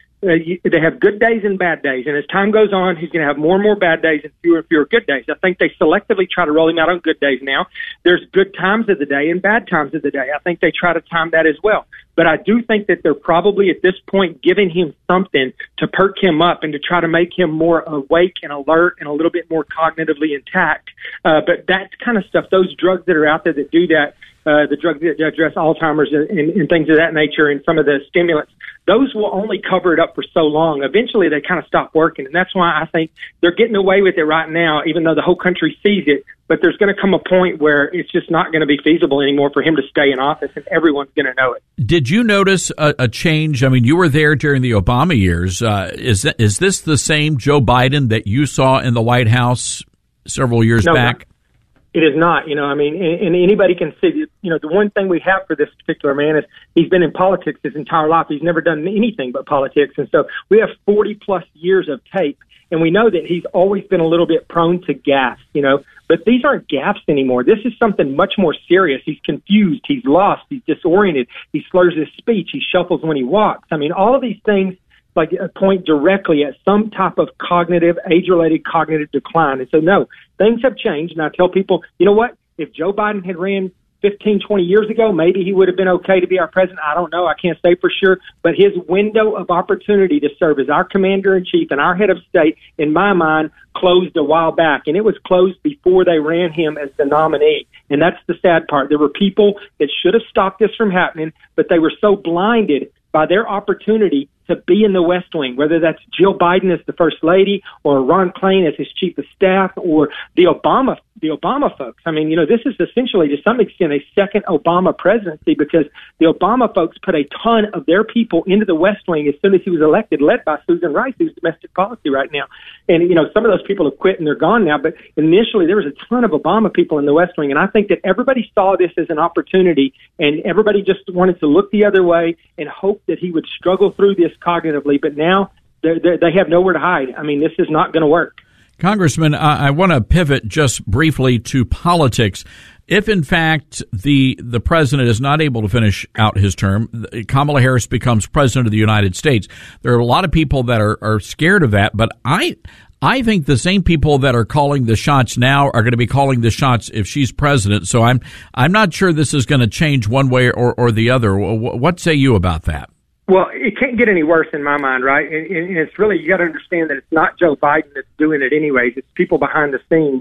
good days and bad days. And as time goes on, he's going to have more and more bad days and fewer good days. I think they selectively try to roll him out on good days now. There's good times of the day and bad times of the day. I think they try to time that as well. But I do think that they're probably at this point giving him something to perk him up and to try to make him more awake and alert and a little bit more cognitively intact. But that kind of stuff, those drugs that are out there that do that, the drugs that address Alzheimer's and things of that nature and some of the stimulants, those will only cover it up for so long. Eventually, they kind of stop working. And that's why I think they're getting away with it right now, even though the whole country sees it. But there's going to come a point where it's just not going to be feasible anymore for him to stay in office, and everyone's going to know it. Did you notice a change? I mean, you were there during the Obama years. Is this the same Joe Biden that you saw in the White House several years back? It is not, and anybody can see, the one thing we have for this particular man is he's been in politics his entire life. He's never done anything but politics. And so we have 40 plus years of tape, and we know that he's always been a little bit prone to gaffes, but these aren't gaffes anymore. This is something much more serious. He's confused. He's lost. He's disoriented. He slurs his speech. He shuffles when he walks. I mean, all of these things point directly at some type of age-related cognitive decline. And so, no, things have changed. And I tell people, you know what? If Joe Biden had ran 15, 20 years ago, maybe he would have been okay to be our president. I don't know. I can't say for sure. But his window of opportunity to serve as our commander-in-chief and our head of state, in my mind, closed a while back. And it was closed before they ran him as the nominee. And that's the sad part. There were people that should have stopped this from happening, but they were so blinded by their opportunity to be in the West Wing, whether that's Jill Biden as the First Lady or Ron Klain as his Chief of Staff or the Obama folks. I mean, this is essentially, to some extent, a second Obama presidency because the Obama folks put a ton of their people into the West Wing as soon as he was elected, led by Susan Rice, who's domestic policy right now. And, some of those people have quit and they're gone now, but initially there was a ton of Obama people in the West Wing. And I think that everybody saw this as an opportunity and everybody just wanted to look the other way and hope that he would struggle through this cognitively, but now they have nowhere to hide. I mean, this is not going to work. Congressman, I want to pivot just briefly to politics. If, in fact, the president is not able to finish out his term, Kamala Harris becomes president of the United States. There are a lot of people that are scared of that, but I think the same people that are calling the shots now are going to be calling the shots if she's president. So I'm not sure this is going to change one way or the other. What say you about that? Well, it can't get any worse in my mind, right? And it's really, you got to understand that it's not Joe Biden that's doing it anyways. It's people behind the scenes.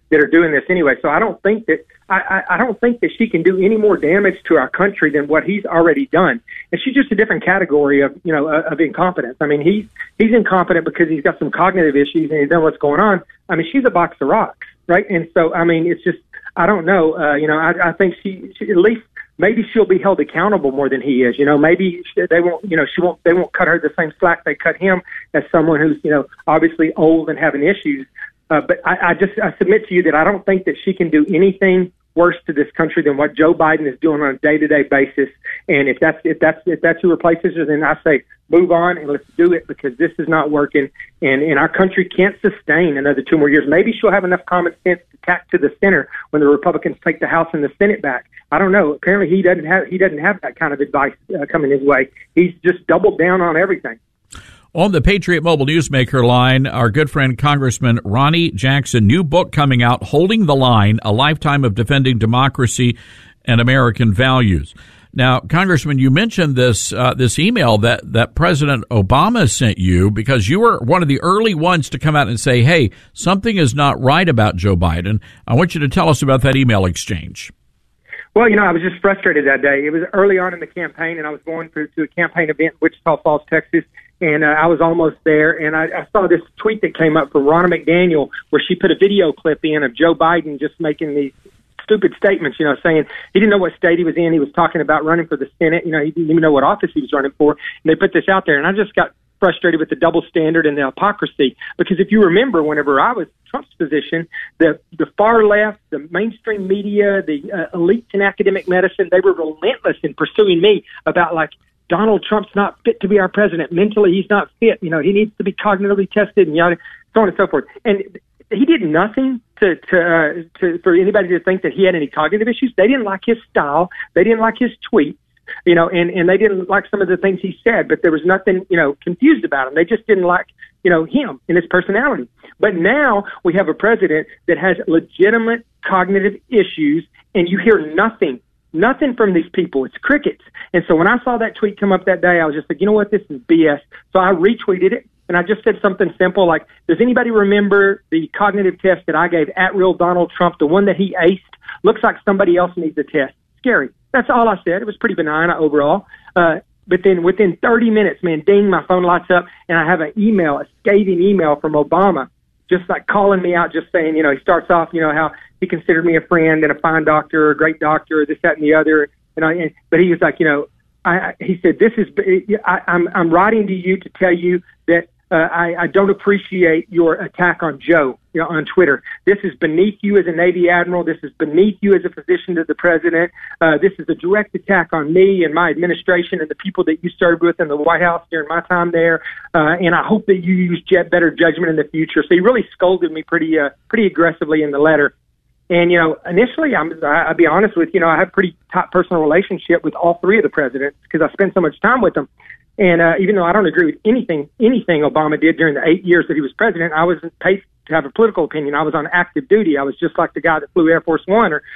that are doing this anyway. So I don't think that I don't think that she can do any more damage to our country than what he's already done. And she's just a different category of of incompetence. I mean, he's incompetent because he's got some cognitive issues and he knows what's going on. I mean, she's a box of rocks, right? And so I mean, it's just I don't know. I think she at least maybe she'll be held accountable more than he is. Maybe they won't. They won't cut her the same slack they cut him as someone who's obviously old and having issues. But I submit to you that I don't think that she can do anything worse to this country than what Joe Biden is doing on a day-to-day basis. And if that's who replaces her, then I say move on and let's do it, because this is not working, and our country can't sustain another 2 more years. Maybe she'll have enough common sense to tack to the center when the Republicans take the House and the Senate back. I don't know. Apparently, he doesn't have that kind of advice coming his way. He's just doubled down on everything. On the Patriot Mobile Newsmaker line, our good friend Congressman Ronnie Jackson, new book coming out, Holding the Line, A Lifetime of Defending Democracy and American Values. Now, Congressman, you mentioned this email that President Obama sent you because you were one of the early ones to come out and say, hey, something is not right about Joe Biden. I want you to tell us about that email exchange. Well, I was just frustrated that day. It was early on in the campaign, and I was going to a campaign event in Wichita Falls, Texas, and I was almost there, and I saw this tweet that came up from Ronna McDaniel where she put a video clip in of Joe Biden just making these stupid statements, saying he didn't know what state he was in. He was talking about running for the Senate. He didn't even know what office he was running for, and they put this out there, and I just got frustrated with the double standard and the hypocrisy, because if you remember, whenever I was Trump's position, the far left, the mainstream media, the elites in academic medicine, they were relentless in pursuing me about Donald Trump's not fit to be our president. Mentally, he's not fit. He needs to be cognitively tested, and so on and so forth. And he did nothing to for anybody to think that he had any cognitive issues. They didn't like his style. They didn't like his tweets. And they didn't like some of the things he said, but there was nothing, confused about him. They just didn't like, him and his personality. But now we have a president that has legitimate cognitive issues, and you hear nothing from these people. It's crickets. And so when I saw that tweet come up that day, I was just like, you know what, this is BS. So I retweeted it, and I just said something simple like, does anybody remember the cognitive test that I gave at Real Donald Trump, the one that he aced? Looks like somebody else needs the test. Scary. That's all I said. It was pretty benign overall. But then within 30 minutes, man, ding, my phone lights up, and I have a scathing email from Obama, just calling me out, just saying, he starts off, how he considered me a friend and a fine doctor, a great doctor, this, that, and the other. But he was like, he said, I'm writing to you to tell you that I don't appreciate your attack on Joe, on Twitter. This is beneath you as a Navy admiral. This is beneath you as a physician to the president. This is a direct attack on me and my administration and the people that you served with in the White House during my time there. And I hope that you use better judgment in the future. So he really scolded me pretty aggressively in the letter. And, initially, I'll be honest with you, I have a pretty tight personal relationship with all three of the presidents because I spend so much time with them. And even though I don't agree with anything Obama did during the 8 years that he was president, I wasn't paid to have a political opinion. I was on active duty. I was just like the guy that flew Air Force One, or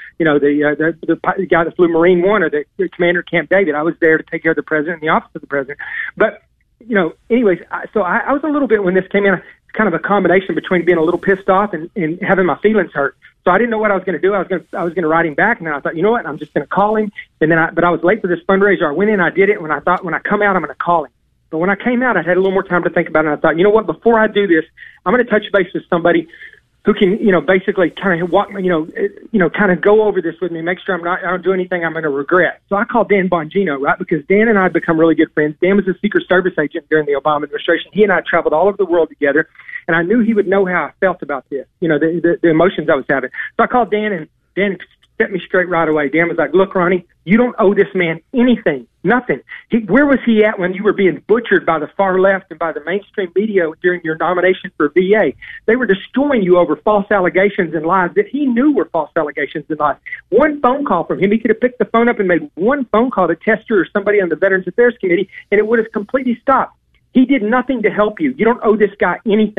the guy that flew Marine One, or the commander at Camp David. I was there to take care of the president and the office of the president. But anyways, so I was a little bit, when this came in, it's kind of a combination between being a little pissed off and having my feelings hurt. So I didn't know what I was going to do. I was going to write him back, and then I thought, you know what, I'm just going to call him. And then but I was late for this fundraiser. I went in, I did it. When I come out, I'm going to call him. But when I came out, I had a little more time to think about it. And I thought, you know what, before I do this, I'm going to touch base with somebody who can, basically kind of walk, kind of go over this with me, make sure I don't do anything I'm going to regret. So I called Dan Bongino, right? Because Dan and I had become really good friends. Dan was a Secret Service agent during the Obama administration. He and I traveled all over the world together, and I knew he would know how I felt about this, the emotions I was having. So I called Dan, and Dan set me straight right away. Dan was like, look, Ronnie, you don't owe this man anything, nothing. Where was he at when you were being butchered by the far left and by the mainstream media during your nomination for VA? They were destroying you over false allegations and lies that he knew were false allegations and lies. One phone call from him, he could have picked the phone up and made one phone call to Tester or somebody on the Veterans Affairs Committee, and it would have completely stopped. He did nothing to help you. You don't owe this guy anything.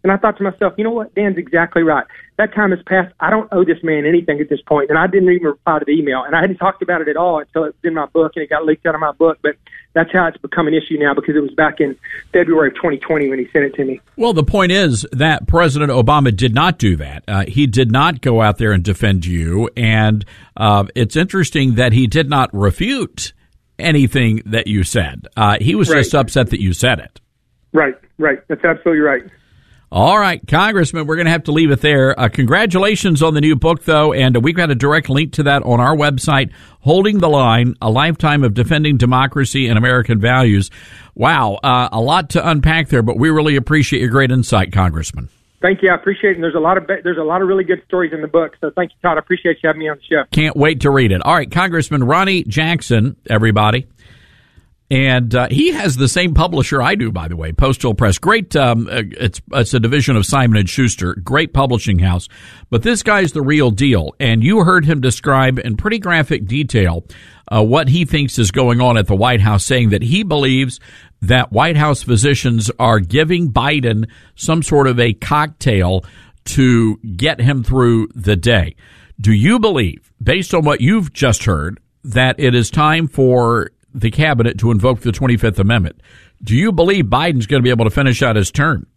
And I thought to myself, you know what? Dan's exactly right. That time has passed. I don't owe this man anything at this point. And I didn't even reply to the email. And I hadn't talked about it at all until it was in my book and it got leaked out of my book. But that's how it's become an issue now, because it was back in February of 2020 when he sent it to me. Well, the point is that President Obama did not do that. He did not go out there and defend you. And it's interesting that he did not refute anything that you said. He was just upset that you said it. Right. That's absolutely right. All right, Congressman, we're going to have to leave it there. Congratulations on the new book, though, and we've got a direct link to that on our website, Holding the Line, A Lifetime of Defending Democracy and American Values. Wow, a lot to unpack there, but we really appreciate your great insight, Congressman. Thank you. I appreciate it. And there's a lot of really good stories in the book, so thank you, Todd. I appreciate you having me on the show. Can't wait to read it. All right, Congressman Ronny Jackson, everybody. And he has the same publisher I do, by the way, Postal Press. Great, it's a division of Simon & Schuster, great publishing house. But this guy's the real deal, and you heard him describe in pretty graphic detail what he thinks is going on at the White House, saying that he believes that White House physicians are giving Biden some sort of a cocktail to get him through the day. Do you believe, based on what you've just heard, that it is time for the cabinet to invoke the 25th Amendment? Do you believe Biden's going to be able to finish out his term?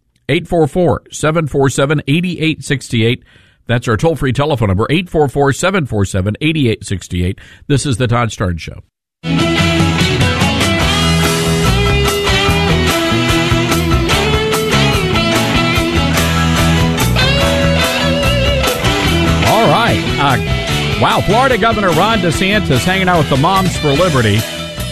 844-747-8868. That's our toll-free telephone number, 844-747-8868. This is the Todd Starnes Show. All right. Wow, Florida Governor Ron DeSantis hanging out with the Moms for Liberty.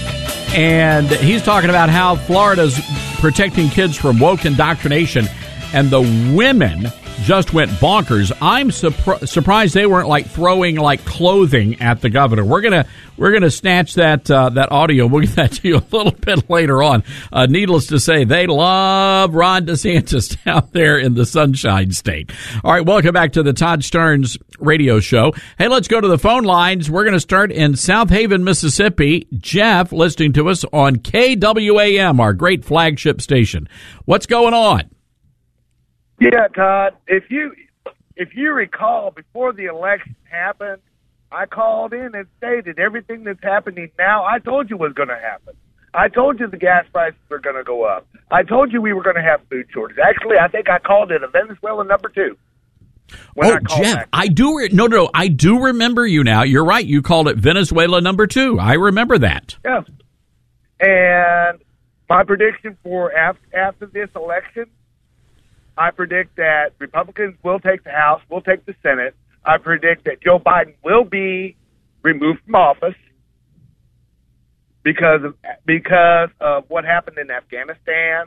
And he's talking about how Florida's protecting kids from woke indoctrination, and the women just went bonkers. I'm surprised they weren't throwing clothing at the governor. We're gonna snatch that audio. We'll get that to you a little bit later on. Needless to say, they love Ron DeSantis down there in the Sunshine State. All right, welcome back to the Todd Starnes Radio Show. Hey, let's go to the phone lines. We're going to start in South Haven, Mississippi. Jeff, listening to us on KWAM, our great flagship station. What's going on? Yeah, Todd, if you recall, before the election happened, I called in and stated everything that's happening now, I told you was going to happen. I told you the gas prices are going to go up. I told you we were going to have food shortage. Actually, I think I called it a Venezuela number 2. Jeff, I do remember you now. You're right. You called it Venezuela number 2. I remember that. Yeah. And my prediction for after this election, I predict that Republicans will take the House, will take the Senate. I predict that Joe Biden will be removed from office because of what happened in Afghanistan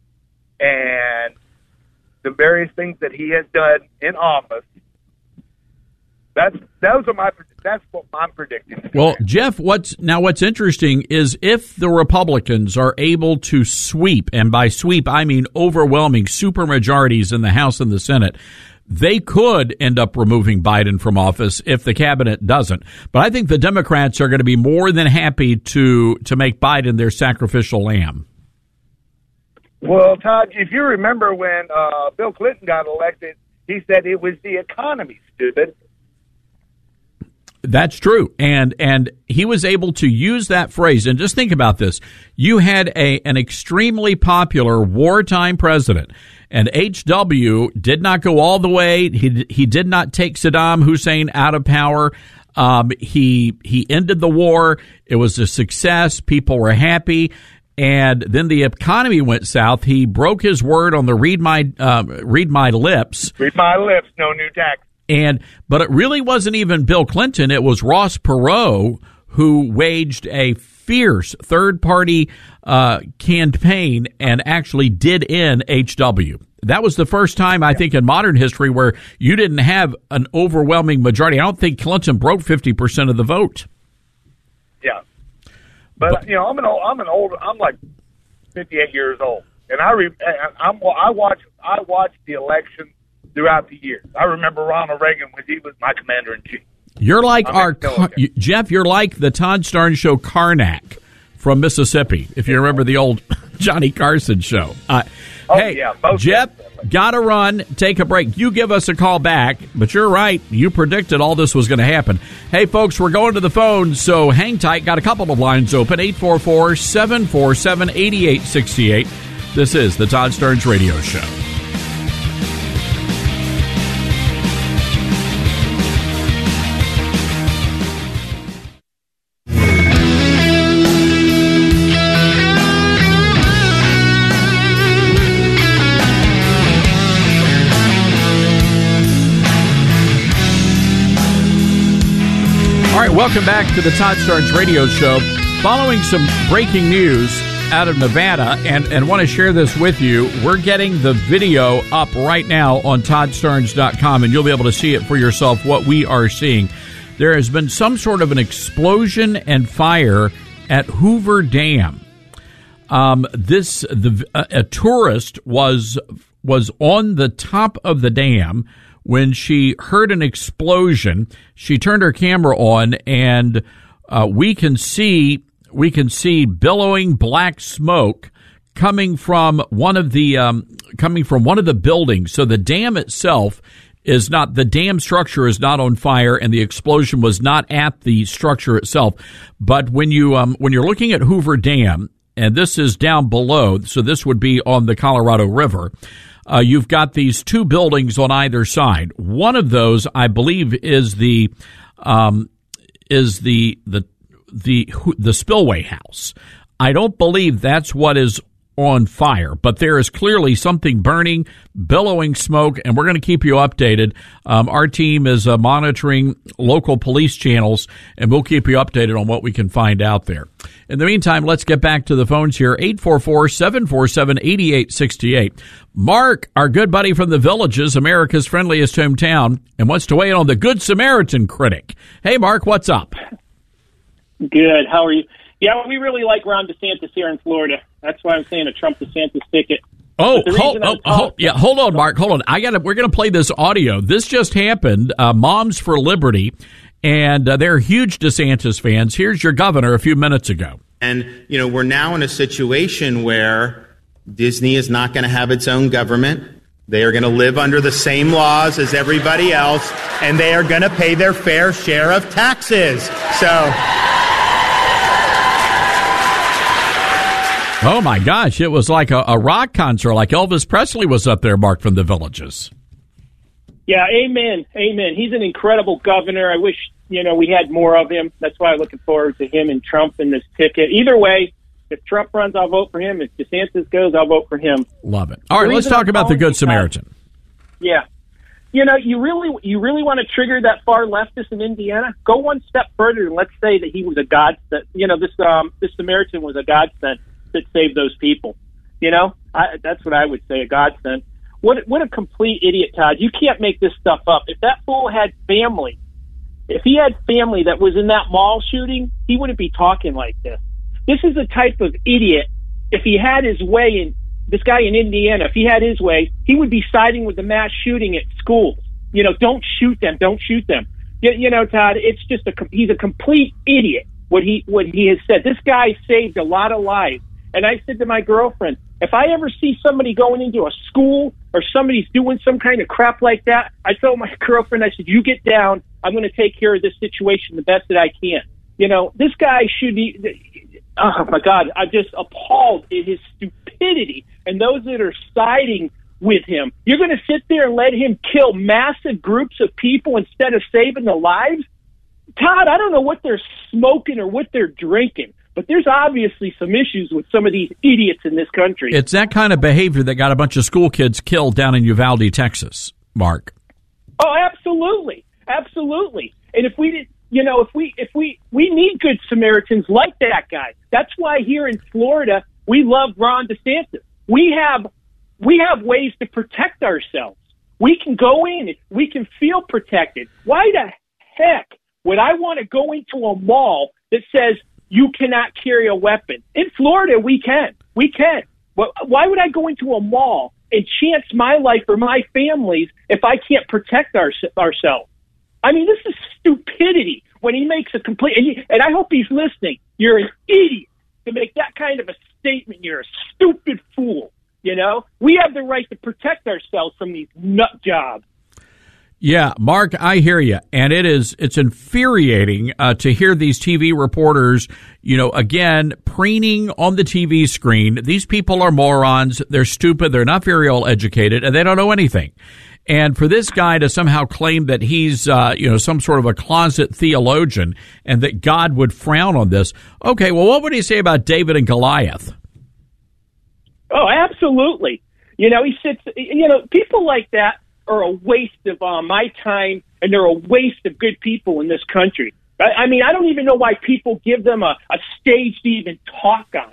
and the various things that he has done in office. That's what I'm predicting. Well, Jeff, what's interesting is if the Republicans are able to sweep, and by sweep I mean overwhelming supermajorities in the House and the Senate, they could end up removing Biden from office if the cabinet doesn't. But I think the Democrats are going to be more than happy to make Biden their sacrificial lamb. Well, Todd, if you remember when Bill Clinton got elected, he said it was the economy, stupid. That's true. And he was able to use that phrase. And just think about this. You had an extremely popular wartime president, and H.W. did not go all the way. He did not take Saddam Hussein out of power. He ended the war. It was a success. People were happy. And then the economy went south. He broke his word on the read my lips. Read my lips, no new tax. But it really wasn't even Bill Clinton. It was Ross Perot who waged a fierce third-party campaign and actually did in H.W. That was the first time, I think, in modern history where you didn't have an overwhelming majority. I don't think Clinton broke 50% of the vote. Yeah, but you know, I'm like 58 years old, and I watched the election throughout the years. I remember Ronald Reagan when he was my commander-in-chief. You're like Jeff, you're like the Todd Starnes Show Karnak from Mississippi, if you remember the old Johnny Carson show. Hey, yeah, Jeff, got to run, take a break. You give us a call back, but you're right. You predicted all this was going to happen. Hey, folks, we're going to the phone, so hang tight. Got a couple of lines open, 844-747-8868. This is the Todd Starnes Radio Show. All right, welcome back to the Todd Starnes Radio Show. Following some breaking news out of Nevada, and want to share this with you. We're getting the video up right now on ToddStarnes.com, and you'll be able to see it for yourself, what we are seeing. There has been some sort of an explosion and fire at Hoover Dam. A tourist was on the top of the dam when she heard an explosion. She turned her camera on, and we can see billowing black smoke coming from one of the buildings. So the dam itself is not, the dam structure is not on fire, and the explosion was not at the structure itself. But when you're looking at Hoover Dam, and this is down below, so this would be on the Colorado River. You've got these two buildings on either side. One of those, I believe, is the spillway house. I don't believe that's what is on fire, but there is clearly something burning, billowing smoke, and we're going to keep you updated. Our team is monitoring local police channels, and we'll keep you updated on what we can find out there. In the meantime, let's get back to the phones here, 844-747-8868. Mark, our good buddy from the Villages, America's friendliest hometown, and wants to weigh in on the Good Samaritan critic. Hey, Mark, what's up? Good. How are you? Yeah, we really like Ron DeSantis here in Florida. That's why I'm saying a Trump-DeSantis ticket. Hold on, Mark. Hold on. We're going to play this audio. This just happened. Moms for Liberty, and they're huge DeSantis fans. Here's your governor a few minutes ago. And, we're now in a situation where Disney is not going to have its own government. They are going to live under the same laws as everybody else, and they are going to pay their fair share of taxes. So... Oh, my gosh. It was like a rock concert, like Elvis Presley was up there, Mark, from the Villages. Yeah, amen. Amen. He's an incredible governor. I wish, we had more of him. That's why I'm looking forward to him and Trump in this ticket. Either way, if Trump runs, I'll vote for him. If DeSantis goes, I'll vote for him. Love it. All right, let's talk about the Good Samaritan. Yeah. You really want to trigger that far leftist in Indiana? Go one step further and let's say that he was a godsend. This Samaritan was a godsend that saved those people. That's what I would say, a godsend. What a complete idiot, Todd. You can't make this stuff up. If that fool had family, if he had family that was in that mall shooting, he wouldn't be talking like this. This is the type of idiot, if he had his way, in this guy in Indiana, if he had his way, he would be siding with the mass shooting at schools. Don't shoot them, don't shoot them. Todd, it's just he's a complete idiot, what he has said. This guy saved a lot of lives. And I said to my girlfriend, if I ever see somebody going into a school or somebody's doing some kind of crap like that, I told my girlfriend, I said, you get down. I'm going to take care of this situation the best that I can. This guy should be, oh my God, I'm just appalled at his stupidity and those that are siding with him. You're going to sit there and let him kill massive groups of people instead of saving the lives? Todd, I don't know what they're smoking or what they're drinking. But there's obviously some issues with some of these idiots in this country. It's that kind of behavior that got a bunch of school kids killed down in Uvalde, Texas, Mark. Oh, absolutely. Absolutely. And if we did, if we need good Samaritans like that guy. That's why here in Florida, we love Ron DeSantis. We have ways to protect ourselves. We can go in, we can feel protected. Why the heck would I want to go into a mall that says, you cannot carry a weapon? In Florida, we can. We can. Why would I go into a mall and chance my life or my family's if I can't protect ourselves? I mean, this is stupidity when he makes a complete... And I hope he's listening. You're an idiot. to make that kind of a statement, you're a stupid fool. You know, we have the right to protect ourselves from these nut jobs. Yeah, Mark, I hear you, and it's infuriating to hear these TV reporters, again, preening on the TV screen. These people are morons. They're stupid. They're not very well educated, and they don't know anything. And for this guy to somehow claim that he's, some sort of a closet theologian and that God would frown on this. Okay, well, what would he say about David and Goliath? Oh, absolutely. He sits, people like that are a waste of my time, and they're a waste of good people in this country. I mean, I don't even know why people give them a stage to even talk on.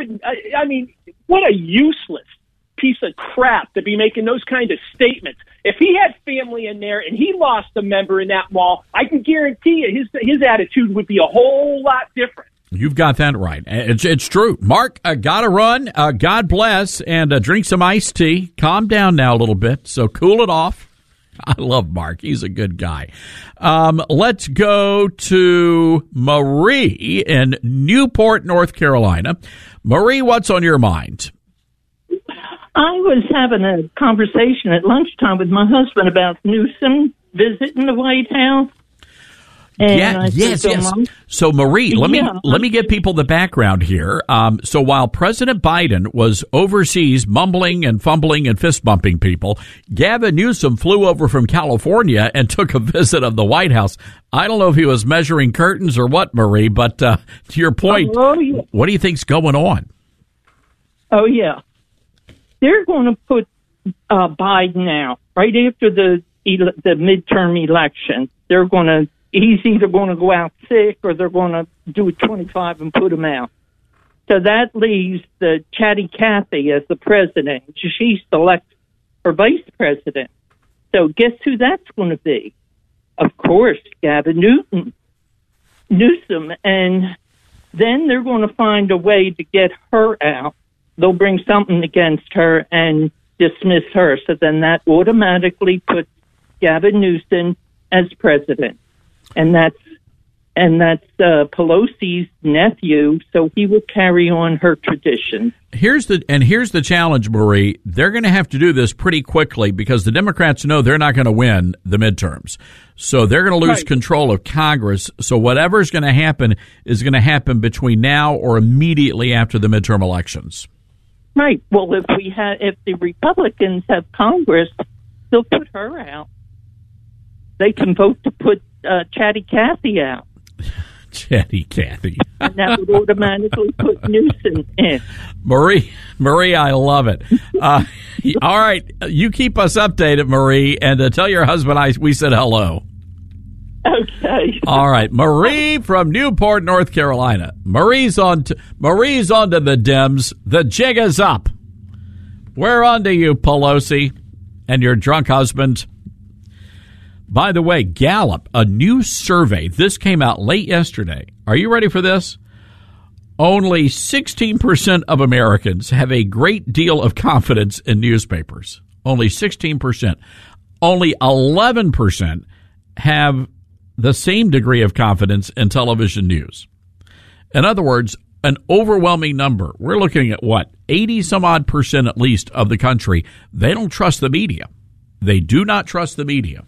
What a useless piece of crap to be making those kind of statements. If he had family in there and he lost a member in that mall, I can guarantee you his attitude would be a whole lot different. You've got that right. It's true. Mark, gotta run. God bless, and drink some iced tea. Calm down now a little bit, so cool it off. I love Mark. He's a good guy. Let's go to Marie in Newport, North Carolina. Marie, what's on your mind? I was having a conversation at lunchtime with my husband about Newsom visiting the White House. Yes. So, Marie, let me give people the background here. So while President Biden was overseas mumbling and fumbling and fist bumping people, Gavin Newsom flew over from California and took a visit of the White House. I don't know if he was measuring curtains or what, Marie, but to your point, what do you think's going on? Oh, yeah. They're going to put Biden out right after the midterm election. He's either going to go out sick or they're going to do a 25 and put him out. So that leaves the Chatty Cathy as the president. She selects her vice president. So guess who that's going to be? Of course, Gavin Newsom. And then they're going to find a way to get her out. They'll bring something against her and dismiss her. So then that automatically puts Gavin Newsom as president. And that's Pelosi's nephew, so he will carry on her tradition. Here's the challenge, Marie. They're going to have to do this pretty quickly because the Democrats know they're not going to win the midterms. So they're going to lose control of Congress. So whatever's going to happen is going to happen between now or immediately after the midterm elections. Right. Well, if the Republicans have Congress, they'll put her out. They can vote to put Chatty Cathy out. Chatty Cathy. And that would automatically put Newsom in. Marie, I love it. All right, you keep us updated, Marie, and tell your husband we said hello. Okay. All right, Marie from Newport, North Carolina. Marie's on to the Dems. The jig is up. We're on to you, Pelosi, and your drunk husband. By the way, Gallup, a new survey, this came out late yesterday. Are you ready for this? Only 16% of Americans have a great deal of confidence in newspapers. Only 16%. Only 11% have the same degree of confidence in television news. In other words, an overwhelming number. We're looking at 80-some-odd% at least of the country. They don't trust the media. They do not trust the media.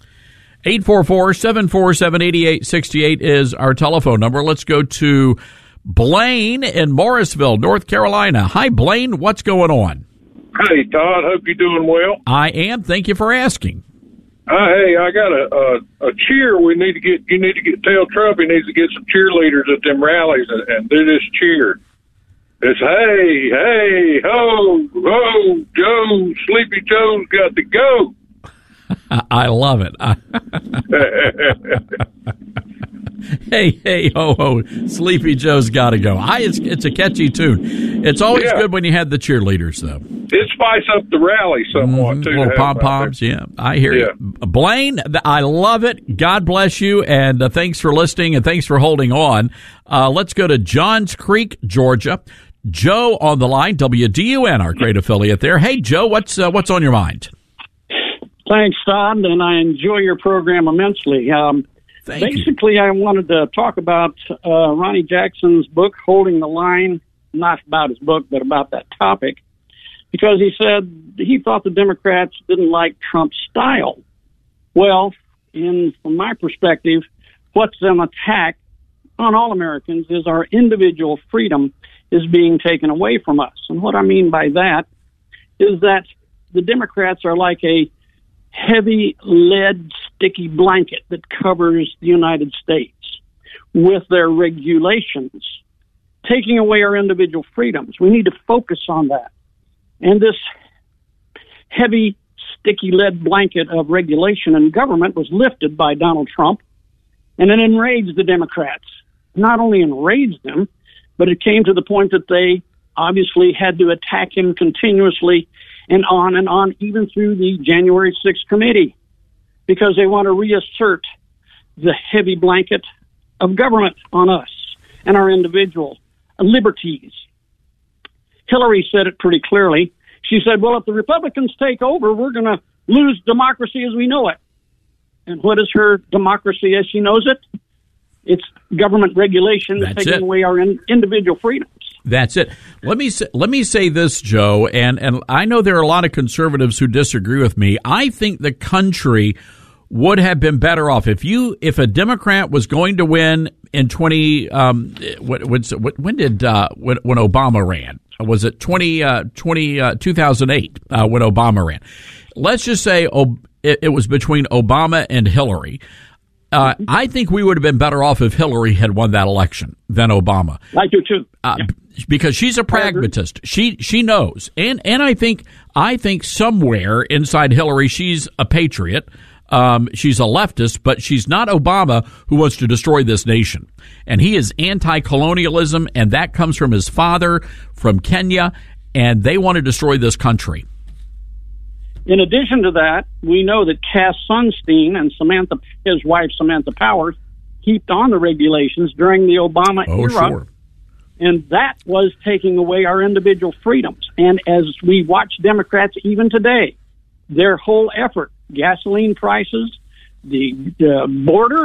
844-747-8868 is our telephone number. Let's go to Blaine in Morrisville, North Carolina. Hi, Blaine. What's going on? Hey, Todd. Hope you're doing well. I am. Thank you for asking. Hey, I got a cheer. You need to tell Trump he needs to get some cheerleaders at them rallies and do this cheer. It's hey, ho, Joe, Sleepy Joe's got to go. I love it. Hey, ho, Sleepy Joe's got to go. It's a catchy tune. It's always good when you have the cheerleaders, though. It spice up the rally somewhat, too. Little pom-poms, yeah. I hear you. Blaine, I love it. God bless you, and thanks for listening, and thanks for holding on. Let's go to Johns Creek, Georgia. Joe on the line, WDUN, our great affiliate there. Hey, Joe, what's on your mind? Thanks, Todd, and I enjoy your program immensely. Basically, I wanted to talk about Ronnie Jackson's book, Holding the Line, not about his book, but about that topic, because he said he thought the Democrats didn't like Trump's style. Well, from my perspective, what's an attack on all Americans is our individual freedom is being taken away from us. And what I mean by that is that the Democrats are like a heavy lead sticky blanket that covers the United States with their regulations, taking away our individual freedoms. We need to focus on that. And this heavy sticky lead blanket of regulation and government was lifted by Donald Trump, and it enraged the Democrats. Not only enraged them, but it came to the point that they obviously had to attack him continuously and on, even through the January 6th committee, because they want to reassert the heavy blanket of government on us and our individual liberties. Hillary said it pretty clearly. She said, well, if the Republicans take over, we're going to lose democracy as we know it. And what is her democracy as she knows it? It's government regulation that's taking away our individual freedoms. That's it. Let me say this, Joe, and I know there are a lot of conservatives who disagree with me. I think the country would have been better off if a Democrat was going to win in when Obama ran. Was it 2008 when Obama ran? Let's just say it was between Obama and Hillary. I think we would have been better off if Hillary had won that election than Obama. I do too. Because she's a pragmatist. She knows. And I think somewhere inside Hillary she's a patriot. She's a leftist, but she's not Obama, who wants to destroy this nation. And he is anti-colonialism, and that comes from his father from Kenya, and they want to destroy this country. In addition to that, we know that Cass Sunstein and his wife Samantha Powers, kept on the regulations during the Obama era. Sure. And that was taking away our individual freedoms. And as we watch Democrats even today, their whole effort, gasoline prices, the border,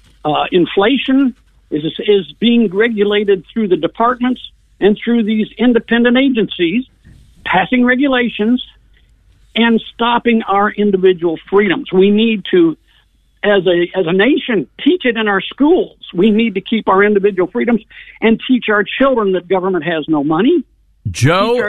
inflation is being regulated through the departments and through these independent agencies, passing regulations and stopping our individual freedoms. We need to, as a nation, teach it in our schools. We need to keep our individual freedoms and teach our children that government has no money. Joe,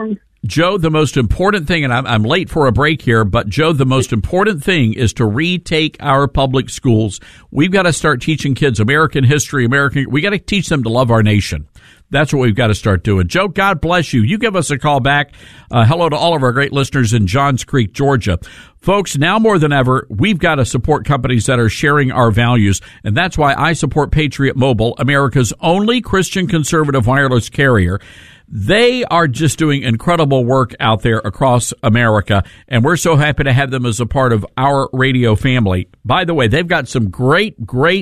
the most important thing, and I'm late for a break here, but Joe, the most important thing is to retake our public schools. We've got to start teaching kids American history, we got to teach them to love our nation. That's what we've got to start doing. Joe, God bless you. You give us a call back. Hello to all of our great listeners in Johns Creek, Georgia. Folks, now more than ever, we've got to support companies that are sharing our values, and that's why I support Patriot Mobile, America's only Christian conservative wireless carrier. They are just doing incredible work out there across America, and we're so happy to have them as a part of our radio family. By the way, they've got some great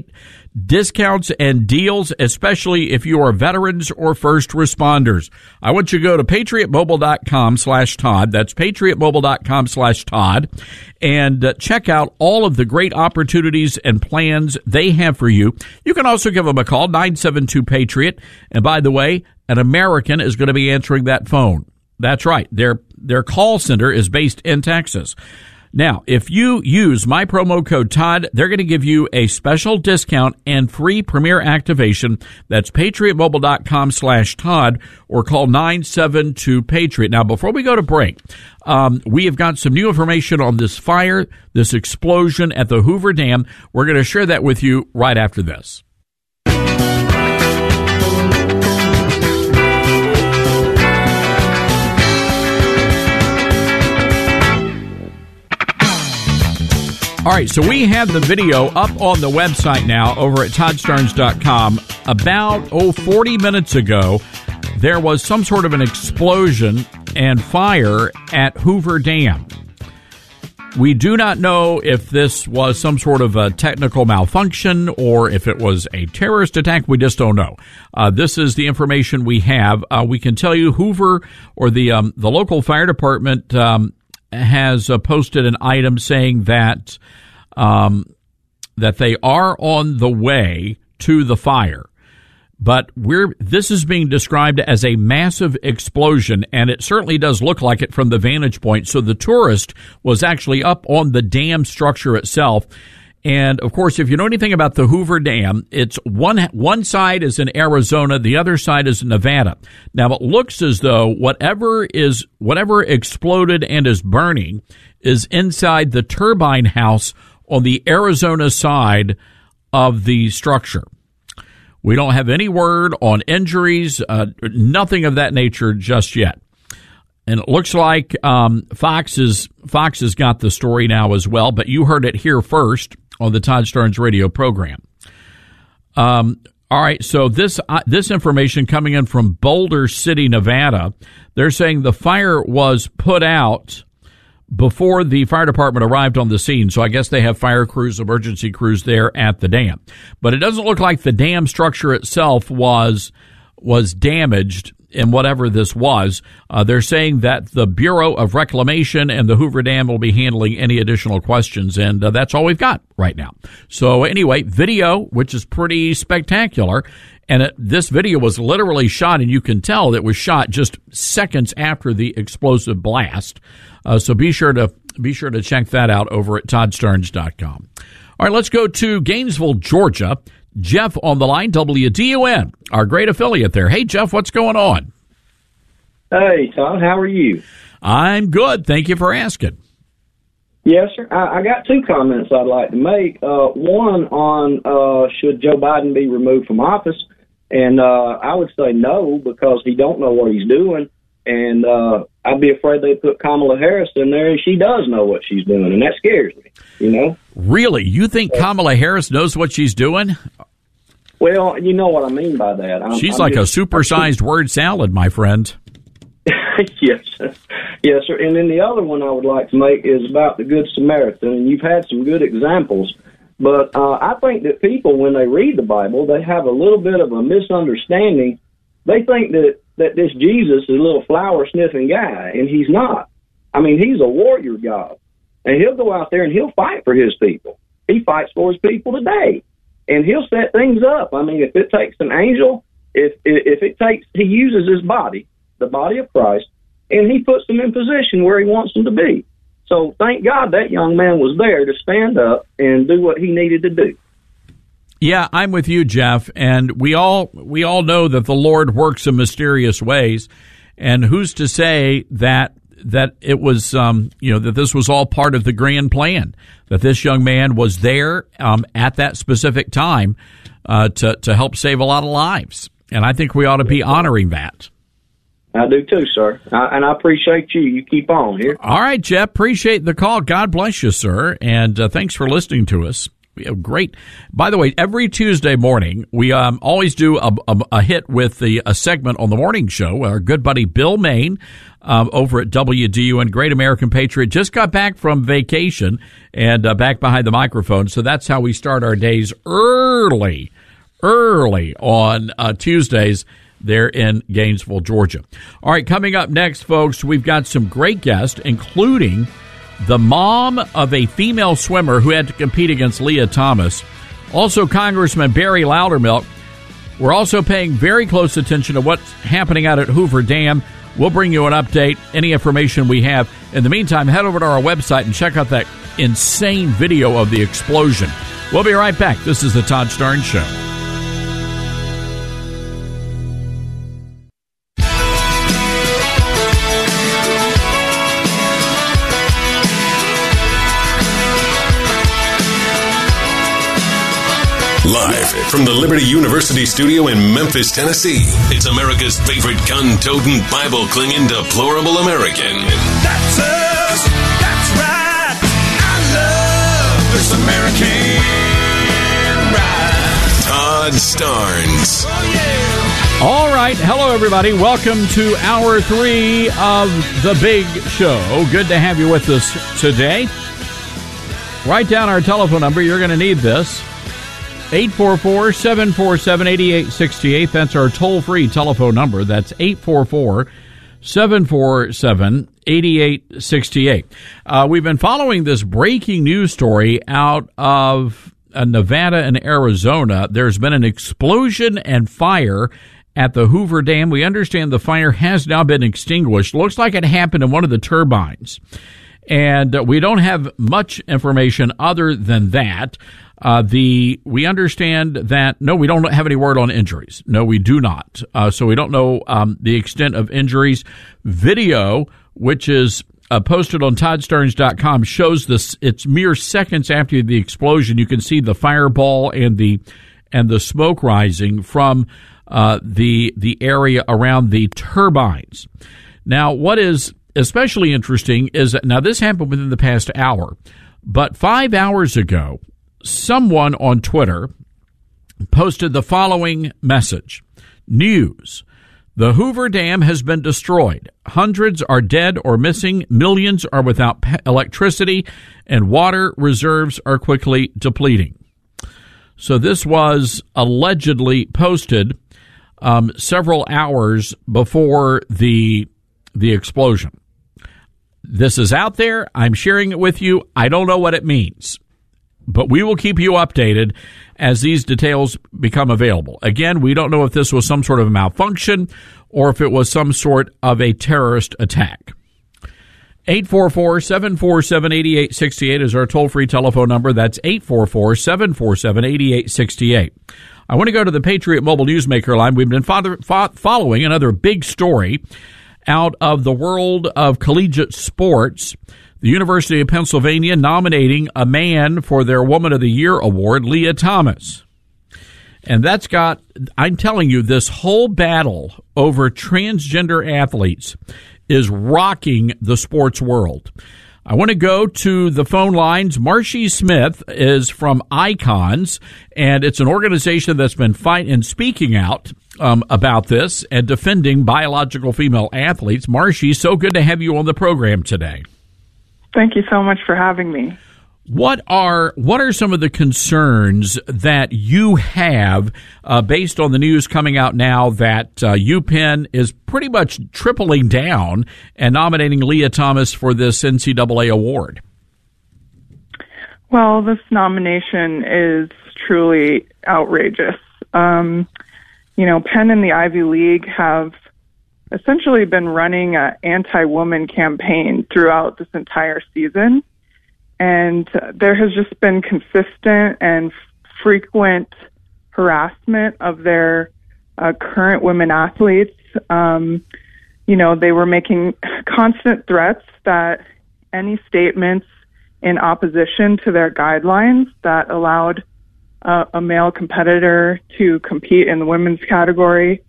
discounts and deals, especially if you are veterans or first responders. I want you to go to patriotmobile.com/Todd. That's patriotmobile.com/Todd, and check out all of the great opportunities and plans they have for you. You can also give them a call, 972-PATRIOT. And by the way, an American is going to be answering that phone. That's right. Their call center is based in Texas. Now, if you use my promo code Todd, they're going to give you a special discount and free Premier activation. That's patriotmobile.com/Todd or call 972-PATRIOT. Now, before we go to break, we have got some new information on this fire, this explosion at the Hoover Dam. We're going to share that with you right after this. All right, so we have the video up on the website now over at ToddStarnes.com. About, 40 minutes ago, there was some sort of an explosion and fire at Hoover Dam. We do not know if this was some sort of a technical malfunction or if it was a terrorist attack. We just don't know. This is the information we have. We can tell you Hoover, or the local fire department, has posted an item saying that that they are on the way to the fire. But this is being described as a massive explosion, and it certainly does look like it from the vantage point. So the tourist was actually up on the dam structure itself. And, of course, if you know anything about the Hoover Dam, it's one side is in Arizona, the other side is in Nevada. Now, it looks as though whatever exploded and is burning is inside the turbine house on the Arizona side of the structure. We don't have any word on injuries, nothing of that nature just yet. And it looks like Fox has got the story now as well, but you heard it here first on the Todd Starnes radio program. All right, so this information coming in from Boulder City, Nevada. They're saying the fire was put out before the fire department arrived on the scene. So I guess they have fire crews, emergency crews there at the dam. But it doesn't look like the dam structure itself was damaged in whatever this was. They're saying that the Bureau of Reclamation and the Hoover Dam will be handling any additional questions, and that's all we've got right now. So anyway, video, which is pretty spectacular, and this video was literally shot, and you can tell it was shot just seconds after the explosive blast. So be sure to check that out over at ToddStarnes.com. All right, let's go to Gainesville, Georgia. Jeff on the line, WDUN, our great affiliate there. Hey, Jeff, what's going on? Hey, Todd, how are you? I'm good. Thank you for asking. Yes, sir. I got two comments I'd like to make. One on should Joe Biden be removed from office, and I would say no, because he don't know what he's doing, and I'd be afraid they put Kamala Harris in there, and she does know what she's doing, and that scares me, you know? Really? You think Kamala Harris knows what she's doing? Well, you know what I mean by that. She's like a supersized word salad, my friend. Yes, yes, sir. And then the other one I would like to make is about the Good Samaritan, and you've had some good examples. But I think that people, when they read the Bible, they have a little bit of a misunderstanding. They think that this Jesus is a little flower-sniffing guy, and he's not. I mean, he's a warrior God, and he'll go out there and he'll fight for his people. He fights for his people today, and he'll set things up. I mean, if it takes an angel, if it takes, he uses his body, the body of Christ, and he puts them in position where he wants them to be. So thank God that young man was there to stand up and do what he needed to do. Yeah, I'm with you, Jeff, and we all know that the Lord works in mysterious ways, and who's to say that it was that this was all part of the grand plan, that this young man was there at that specific time to help save a lot of lives, and I think we ought to be honoring that. I do too, sir, and I appreciate you. You keep on here. All right, Jeff, appreciate the call. God bless you, sir, and thanks for listening to us. Great. By the way, every Tuesday morning, we always do a hit with a segment on the morning show. Our good buddy Bill Main over at WDUN, Great American Patriot, just got back from vacation and back behind the microphone. So that's how we start our days early on Tuesdays there in Gainesville, Georgia. All right, coming up next, folks, we've got some great guests, including the mom of a female swimmer who had to compete against Leah Thomas. Also, Congressman Barry Loudermilk. We're also paying very close attention to what's happening out at Hoover Dam. We'll bring you an update, any information we have. In the meantime, head over to our website and check out that insane video of the explosion. We'll be right back. This is the Todd Starnes Show. Live from the Liberty University studio in Memphis, Tennessee, it's America's favorite gun-toting, Bible-clinging, deplorable American. That's us. That's right. I love this American ride. Todd Starnes. Oh, yeah. All right. Hello, everybody. Welcome to Hour 3 of The Big Show. Good to have you with us today. Write down our telephone number. You're going to need this. 844-747-8868. That's our toll-free telephone number. That's 844-747-8868. We've been following this breaking news story out of Nevada and Arizona, there's been an explosion and fire at the Hoover Dam. We understand the fire has now been extinguished. Looks like it happened in one of the turbines. And we don't have much information other than that. We understand that, no, we don't have any word on injuries. No, we do not. So we don't know the extent of injuries. Video, which is posted on ToddStarnes.com, shows this. It's mere seconds after the explosion. You can see the fireball and the smoke rising from the area around the turbines. Now, what is especially interesting is that, now this happened within the past hour, but 5 hours ago, someone on Twitter posted the following message. News. The Hoover Dam has been destroyed. Hundreds are dead or missing. Millions are without electricity, and water reserves are quickly depleting. So this was allegedly posted several hours before the explosion. This is out there. I'm sharing it with you. I don't know what it means, but we will keep you updated as these details become available. Again, we don't know if this was some sort of a malfunction or if it was some sort of a terrorist attack. 844-747-8868 is our toll-free telephone number. That's 844-747-8868. I want to go to the Patriot Mobile Newsmaker line. We've been following another big story out of the world of collegiate sports. The University of Pennsylvania nominating a man for their Woman of the Year award, Leah Thomas. And that's got, I'm telling you, this whole battle over transgender athletes is rocking the sports world. I want to go to the phone lines. Marcy Smith is from Icons, and it's an organization that's been fighting and speaking out about this and defending biological female athletes. Marcy, so good to have you on the program today. Thank you so much for having me. What are some of the concerns that you have based on the news coming out now that UPenn is pretty much tripling down and nominating Leah Thomas for this NCAA award? Well, this nomination is truly outrageous. Penn and the Ivy League have essentially been running an anti-woman campaign throughout this entire season. And there has just been consistent and frequent harassment of their current women athletes. They were making constant threats that any statements in opposition to their guidelines that allowed a male competitor to compete in the women's category,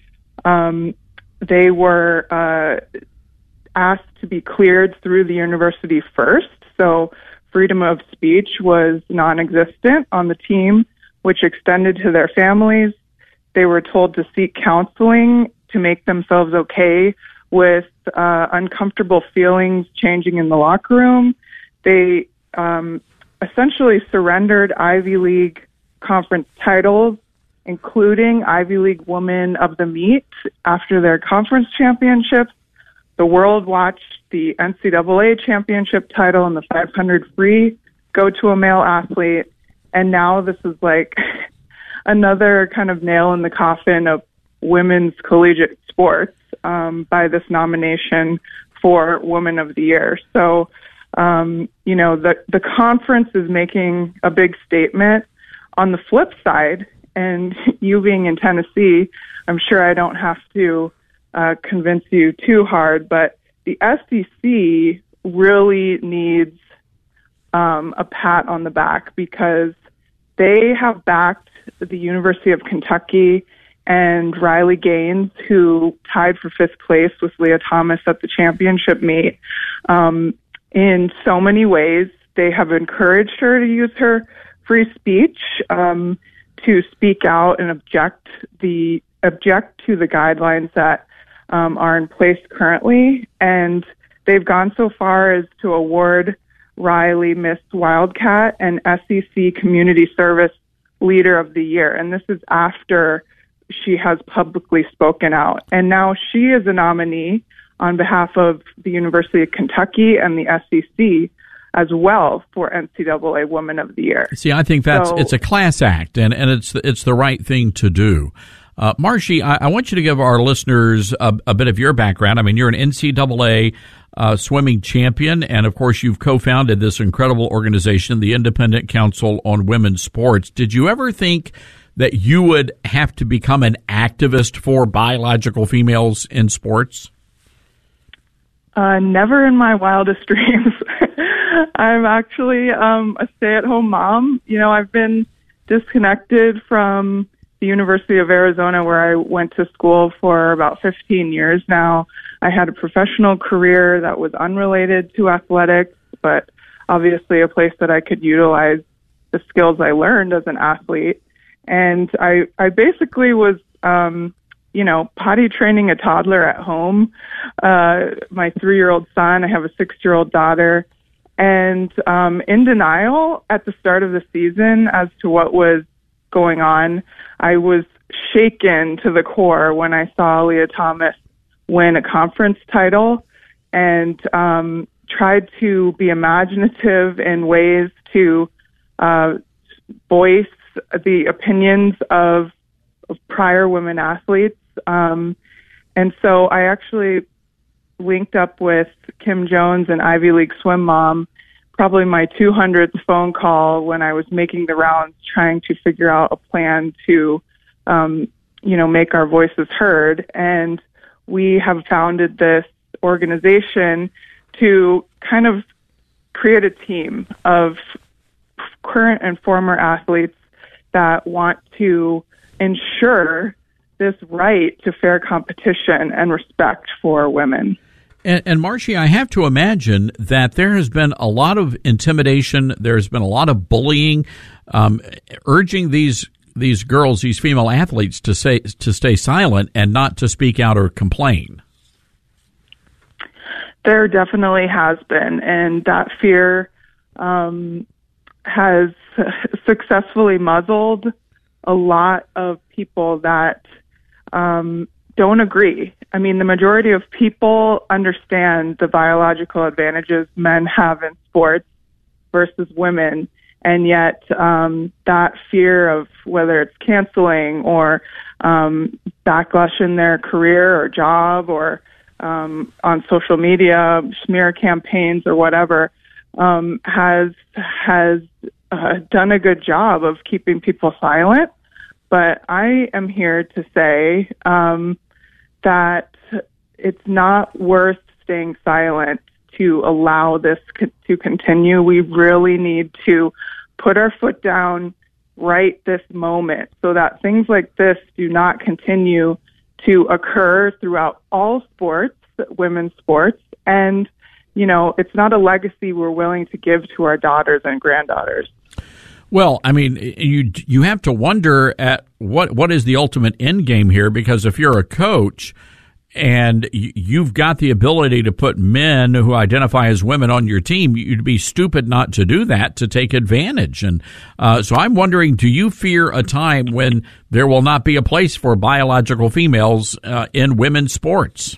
they were asked to be cleared through the university first. So freedom of speech was non-existent on the team, which extended to their families. They were told to seek counseling to make themselves okay with uncomfortable feelings changing in the locker room. They essentially surrendered Ivy League conference titles, including Ivy League Woman of the Meet after their conference championships. The world watched the NCAA championship title and the 500 free go to a male athlete. And now this is like another kind of nail in the coffin of women's collegiate sports by this nomination for Woman of the Year. So, the conference is making a big statement. On the flip side, and you being in Tennessee, I'm sure I don't have to convince you too hard, but the SEC really needs a pat on the back because they have backed the University of Kentucky and Riley Gaines, who tied for fifth place with Leah Thomas at the championship meet. In so many ways, they have encouraged her to use her free speech to speak out and object to the guidelines that are in place currently. And they've gone so far as to award Riley Miss Wildcat and SEC Community Service Leader of the Year. And this is after she has publicly spoken out. And now she is a nominee on behalf of the University of Kentucky and the SEC as well for NCAA Woman of the Year. See, I think it's a class act, and it's the right thing to do. Marshy, I want you to give our listeners a bit of your background. I mean, you're an NCAA swimming champion, and of course, you've co-founded this incredible organization, the Independent Council on Women's Sports. Did you ever think that you would have to become an activist for biological females in sports? Never in my wildest dreams. I'm actually a stay-at-home mom. You know, I've been disconnected from the University of Arizona, where I went to school for about 15 years now. I had a professional career that was unrelated to athletics, but obviously a place that I could utilize the skills I learned as an athlete. And I basically was, potty training a toddler at home. My 3-year-old son, I have a 6-year-old daughter, and in denial at the start of the season as to what was going on. I was shaken to the core when I saw Leah Thomas win a conference title, and tried to be imaginative in ways to voice the opinions of prior women athletes. And so I actually linked up with Kim Jones, an Ivy League swim mom, probably my 200th phone call when I was making the rounds trying to figure out a plan to, make our voices heard. And we have founded this organization to kind of create a team of current and former athletes that want to ensure this right to fair competition and respect for women. And Marshy, I have to imagine that there has been a lot of intimidation. There's been a lot of bullying, urging these girls, these female athletes, to stay silent and not to speak out or complain. There definitely has been, and that fear has successfully muzzled a lot of people that don't agree. I mean, the majority of people understand the biological advantages men have in sports versus women, and yet that fear of whether it's canceling or backlash in their career or job or on social media, smear campaigns or whatever, has done a good job of keeping people silent. But I am here to say that it's not worth staying silent to allow this to continue. We really need to put our foot down right this moment so that things like this do not continue to occur throughout all sports, women's sports. And, it's not a legacy we're willing to give to our daughters and granddaughters. Well, I mean, you have to wonder at what is the ultimate end game here, because if you're a coach and you've got the ability to put men who identify as women on your team, you'd be stupid not to do that, to take advantage. And so I'm wondering, do you fear a time when there will not be a place for biological females in women's sports?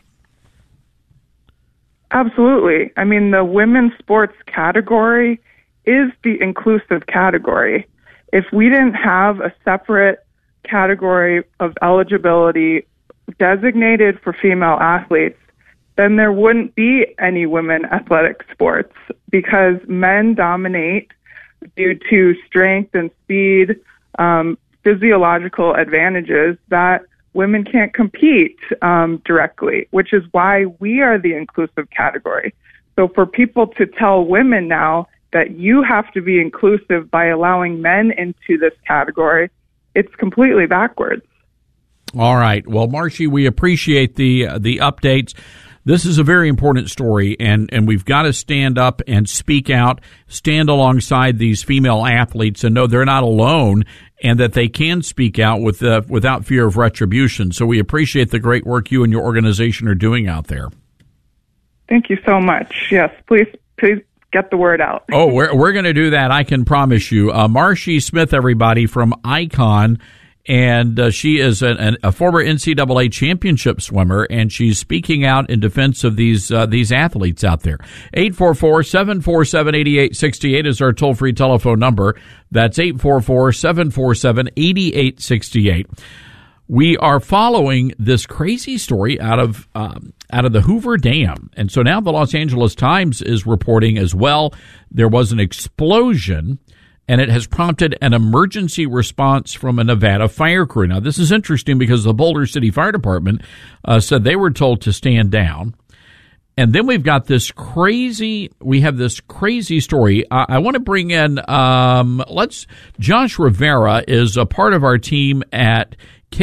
Absolutely. I mean, the women's sports category is the inclusive category. If we didn't have a separate category of eligibility designated for female athletes, then there wouldn't be any women athletic sports, because men dominate due to strength and speed, physiological advantages that women can't compete directly, which is why we are the inclusive category. So for people to tell women now that you have to be inclusive by allowing men into this category, it's completely backwards. All right. Well, Marshy, we appreciate the updates. This is a very important story, and we've got to stand up and speak out, stand alongside these female athletes and know they're not alone and that they can speak out without fear of retribution. So we appreciate the great work you and your organization are doing out there. Thank you so much. Yes, please get the word out. Oh, we're going to do that, I can promise you. Marshy Smith, everybody, from ICON, And she is a former NCAA championship swimmer, and she's speaking out in defense of these athletes out there. 844-747-8868 is our toll-free telephone number. That's 844-747-8868. We are following this crazy story out of the Hoover Dam. And so now the Los Angeles Times is reporting as well. There was an explosion, and it has prompted an emergency response from a Nevada fire crew. Now, this is interesting because the Boulder City Fire Department said they were told to stand down. And then we've got this crazy story. I want to bring in, Josh Rivera is a part of our team at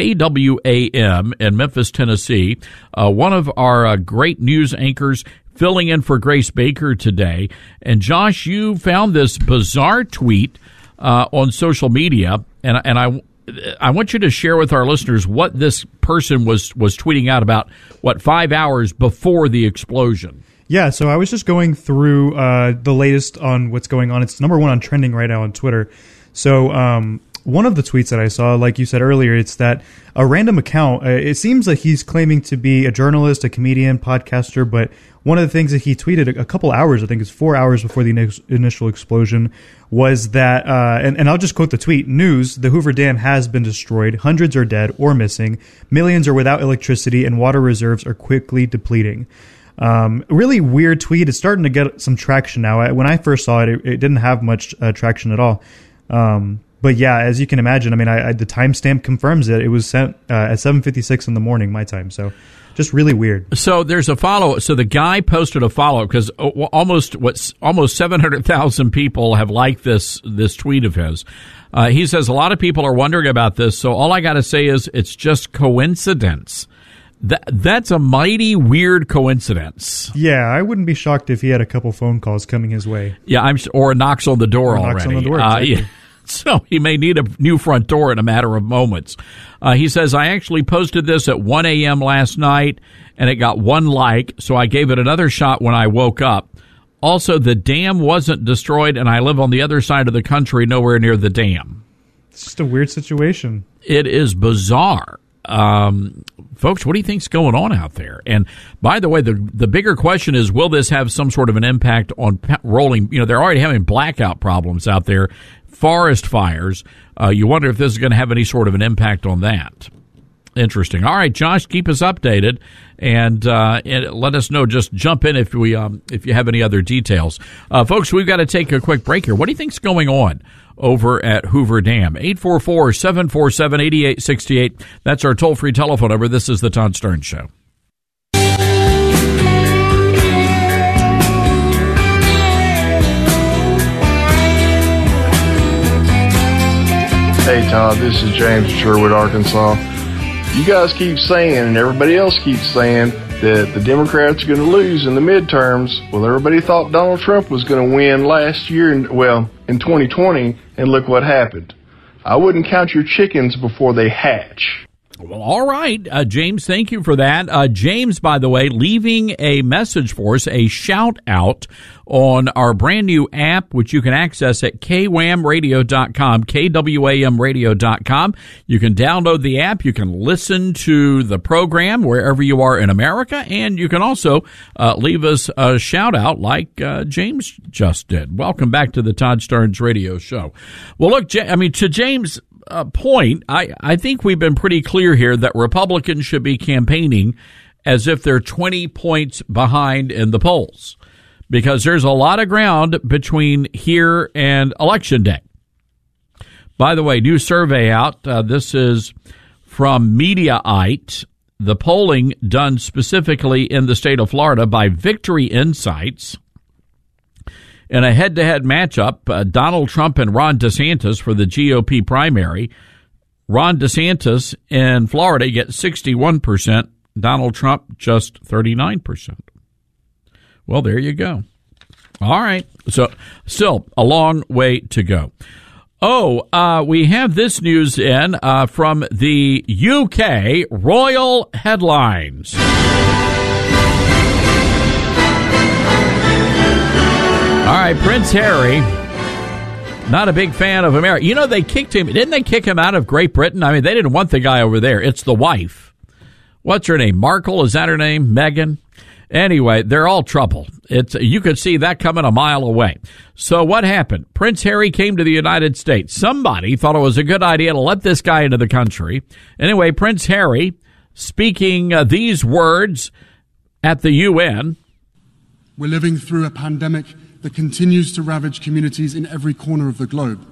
KWAM in Memphis, Tennessee, one of our great news anchors, filling in for Grace Baker today. And Josh, you found this bizarre tweet on social media, and I want you to share with our listeners what this person was tweeting out about 5 hours before the explosion. Yeah, so I was just going through the latest on what's going on. It's number one on trending right now on Twitter. So one of the tweets that I saw, like you said earlier, it's that a random account, it seems like he's claiming to be a journalist, a comedian, podcaster, but one of the things that he tweeted a couple hours, I think it's 4 hours before the initial explosion, was that, and I'll just quote the tweet, "News, the Hoover Dam has been destroyed, hundreds are dead or missing, millions are without electricity, and water reserves are quickly depleting." Really weird tweet. It's starting to get some traction now. When I first saw it, it didn't have much traction at all. But yeah, as you can imagine, I mean, the timestamp confirms it. It was sent at 7:56 in the morning, my time. So just really weird. So there's a follow. So the guy posted a follow because almost 700,000 people have liked this tweet of his. He says a lot of people are wondering about this. So all I got to say is it's just coincidence. That's a mighty weird coincidence. Yeah, I wouldn't be shocked if he had a couple phone calls coming his way. Yeah, or knocks on the door already. Knocks on the door, exactly. Yeah. So he may need a new front door in a matter of moments. He says, I actually posted this at 1 a.m. last night, and it got 1 like, so I gave it another shot when I woke up. Also, the dam wasn't destroyed, and I live on the other side of the country, nowhere near the dam. It's just a weird situation. It is bizarre. Folks, what do you think's going on out there? And by the way, the bigger question is, will this have some sort of an impact on rolling? You know, they're already having blackout problems out there, forest fires. You wonder if this is going to have any sort of an impact on that. Interesting. All right, Josh, keep us updated and let us know. Just jump in if you have any other details. Folks, we've got to take a quick break here. What do you think's going on over at Hoover Dam? 844-747-8868. That's our toll-free telephone number. This is the Todd Stern Show. Hey Todd, this is James from Sherwood, Arkansas. You guys keep saying, and everybody else keeps saying, that the Democrats are going to lose in the midterms. Well, everybody thought Donald Trump was going to win last year, in 2020, and look what happened. I wouldn't count your chickens before they hatch. Well, all right, James, thank you for that. James, by the way, leaving a message for us, a shout-out on our brand-new app, which you can access at kwamradio.com, kwamradio.com. You can download the app. You can listen to the program wherever you are in America, and you can also leave us a shout-out like James just did. Welcome back to the Todd Starnes Radio Show. Well, look, to James' point, I think we've been pretty clear here that Republicans should be campaigning as if they're 20 points behind in the polls, because there's a lot of ground between here and Election Day. By the way, new survey out. This is from Mediaite, the polling done specifically in the state of Florida by Victory Insights. In a head-to-head matchup, Donald Trump and Ron DeSantis for the GOP primary. Ron DeSantis in Florida gets 61%. Donald Trump just 39%. Well, there you go. All right. So still a long way to go. We have this news in from the UK Royal Headlines. All right, Prince Harry Not a big fan of America. You know, they kicked him. Didn't they kick him out of Great Britain? I mean, they didn't want the guy over there. It's the wife. What's her name? Markle? Is that her name? Meghan? Anyway, they're all trouble. You could see that coming a mile away. So what happened? Prince Harry came to the United States. Somebody thought it was a good idea to let this guy into the country. Anyway, Prince Harry, speaking these words at the UN. We're living through a pandemic that continues to ravage communities in every corner of the globe.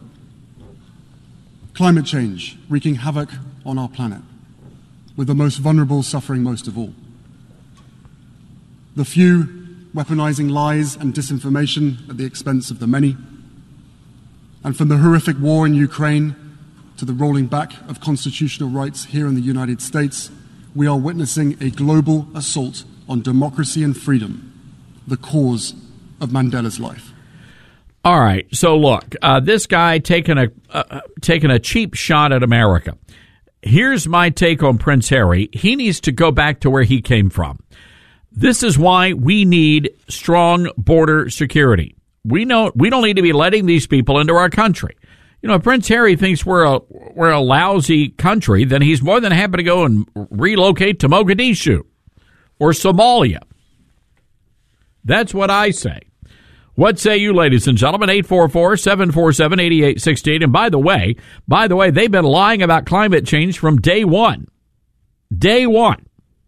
Climate change wreaking havoc on our planet, with the most vulnerable suffering most of all. The few weaponizing lies and disinformation at the expense of the many. And from the horrific war in Ukraine to the rolling back of constitutional rights here in the United States, we are witnessing a global assault on democracy and freedom, the cause of Mandela's life. All right, so look, this guy taking a cheap shot at America. Here's my take on Prince Harry. He needs to go back to where he came from. This is why we need strong border security. We don't need to be letting these people into our country. You know, if Prince Harry thinks we're a lousy country, then he's more than happy to go and relocate to Mogadishu or Somalia. That's what I say. What say you, ladies and gentlemen? 844-747-8868. And by the way, they've been lying about climate change from day one. Day one.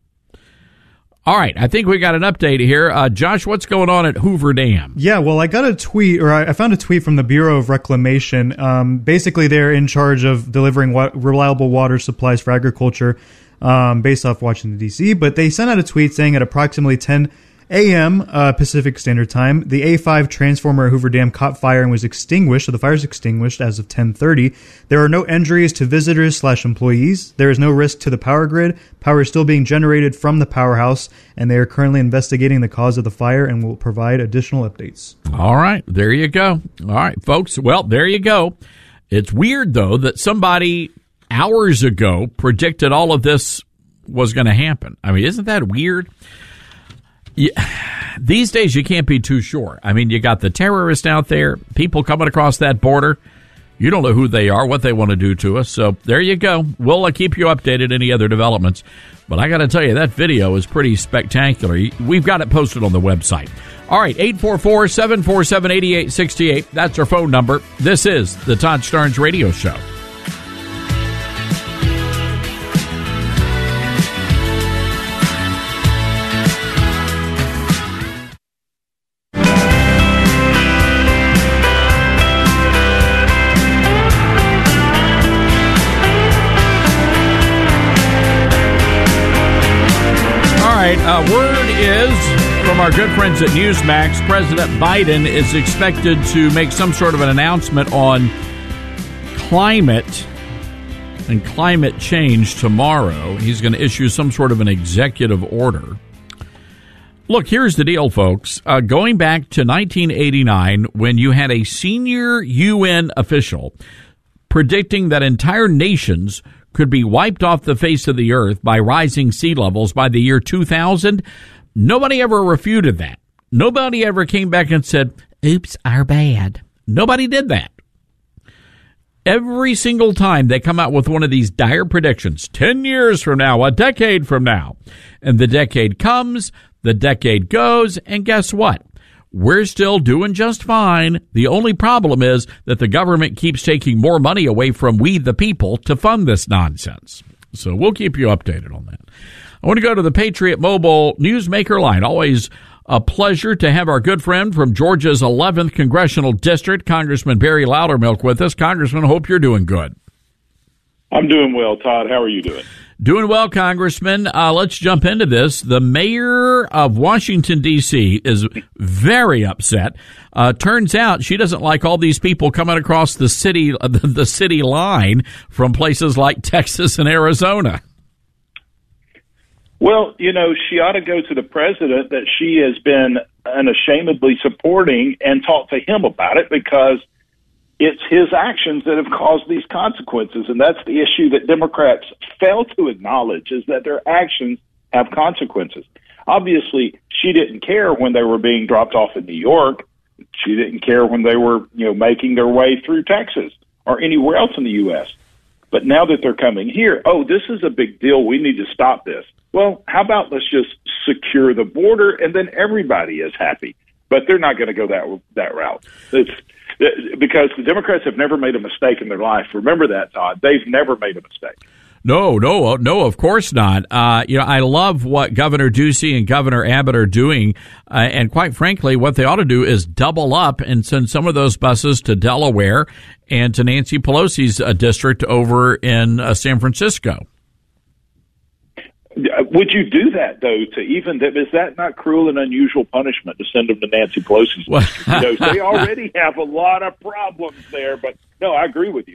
All right, I think we got an update here. Josh, what's going on at Hoover Dam? Yeah, well, I got a tweet, or I found a tweet from the Bureau of Reclamation. Basically, they're in charge of delivering reliable water supplies for agriculture based off Washington, D.C., but they sent out a tweet saying at approximately 10 a.m. Pacific Standard Time, the A5 transformer at Hoover Dam caught fire and was extinguished, so the fire is extinguished as of 10:30. There are no injuries to visitors/employees. There is no risk to the power grid. Power is still being generated from the powerhouse, and they are currently investigating the cause of the fire and will provide additional updates. All right, there you go. All right, folks, well, there you go. It's weird, though, that somebody hours ago predicted all of this was going to happen. I mean, isn't that weird? Yeah, these days you can't be too sure. I mean, you got the terrorists out there, people coming across that border. You don't know who they are, what they want to do to us. So there you go. We'll keep you updated any other developments. But I got to tell you, that video is pretty spectacular. We've got it posted on the website. All right, 844-747-8868. That's our phone number. This is the Todd Starnes Radio Show. Word is from our good friends at Newsmax, President Biden is expected to make some sort of an announcement on climate and climate change tomorrow. He's going to issue some sort of an executive order. Look, here's the deal, folks. Going back to 1989, when you had a senior UN official predicting that entire nations could be wiped off the face of the earth by rising sea levels by the year 2000, nobody ever refuted that. Nobody ever came back and said, oops, our bad. Nobody did that. Every single time they come out with one of these dire predictions, 10 years from now, a decade from now, and the decade comes, the decade goes, and guess what? We're still doing just fine. The only problem is that the government keeps taking more money away from we, the people, to fund this nonsense. So we'll keep you updated on that. I want to go to the Patriot Mobile Newsmaker line. Always a pleasure to have our good friend from Georgia's 11th Congressional District, Congressman Barry Loudermilk, with us. Congressman, hope you're doing good. I'm doing well, Todd. How are you doing? Doing well, Congressman. Let's jump into this. The mayor of Washington, D.C. is very upset. Turns out she doesn't like all these people coming across the city line from places like Texas and Arizona. Well, you know, she ought to go to the president that she has been unashamedly supporting and talk to him about it, because it's his actions that have caused these consequences. And that's the issue that Democrats fail to acknowledge, is that their actions have consequences. Obviously, she didn't care when they were being dropped off in New York. She didn't care when they were, making their way through Texas or anywhere else in the U.S. But now that they're coming here, this is a big deal. We need to stop this. Well, how about let's just secure the border and then everybody is happy. But they're not going to go that route. It's because the Democrats have never made a mistake in their life. Remember that, Todd. They've never made a mistake. No, of course not. I love what Governor Ducey and Governor Abbott are doing. And quite frankly, what they ought to do is double up and send some of those buses to Delaware and to Nancy Pelosi's district over in San Francisco. Would you do that, though, is that not cruel and unusual punishment to send them to Nancy Pelosi's district? They already have a lot of problems there, but no, I agree with you.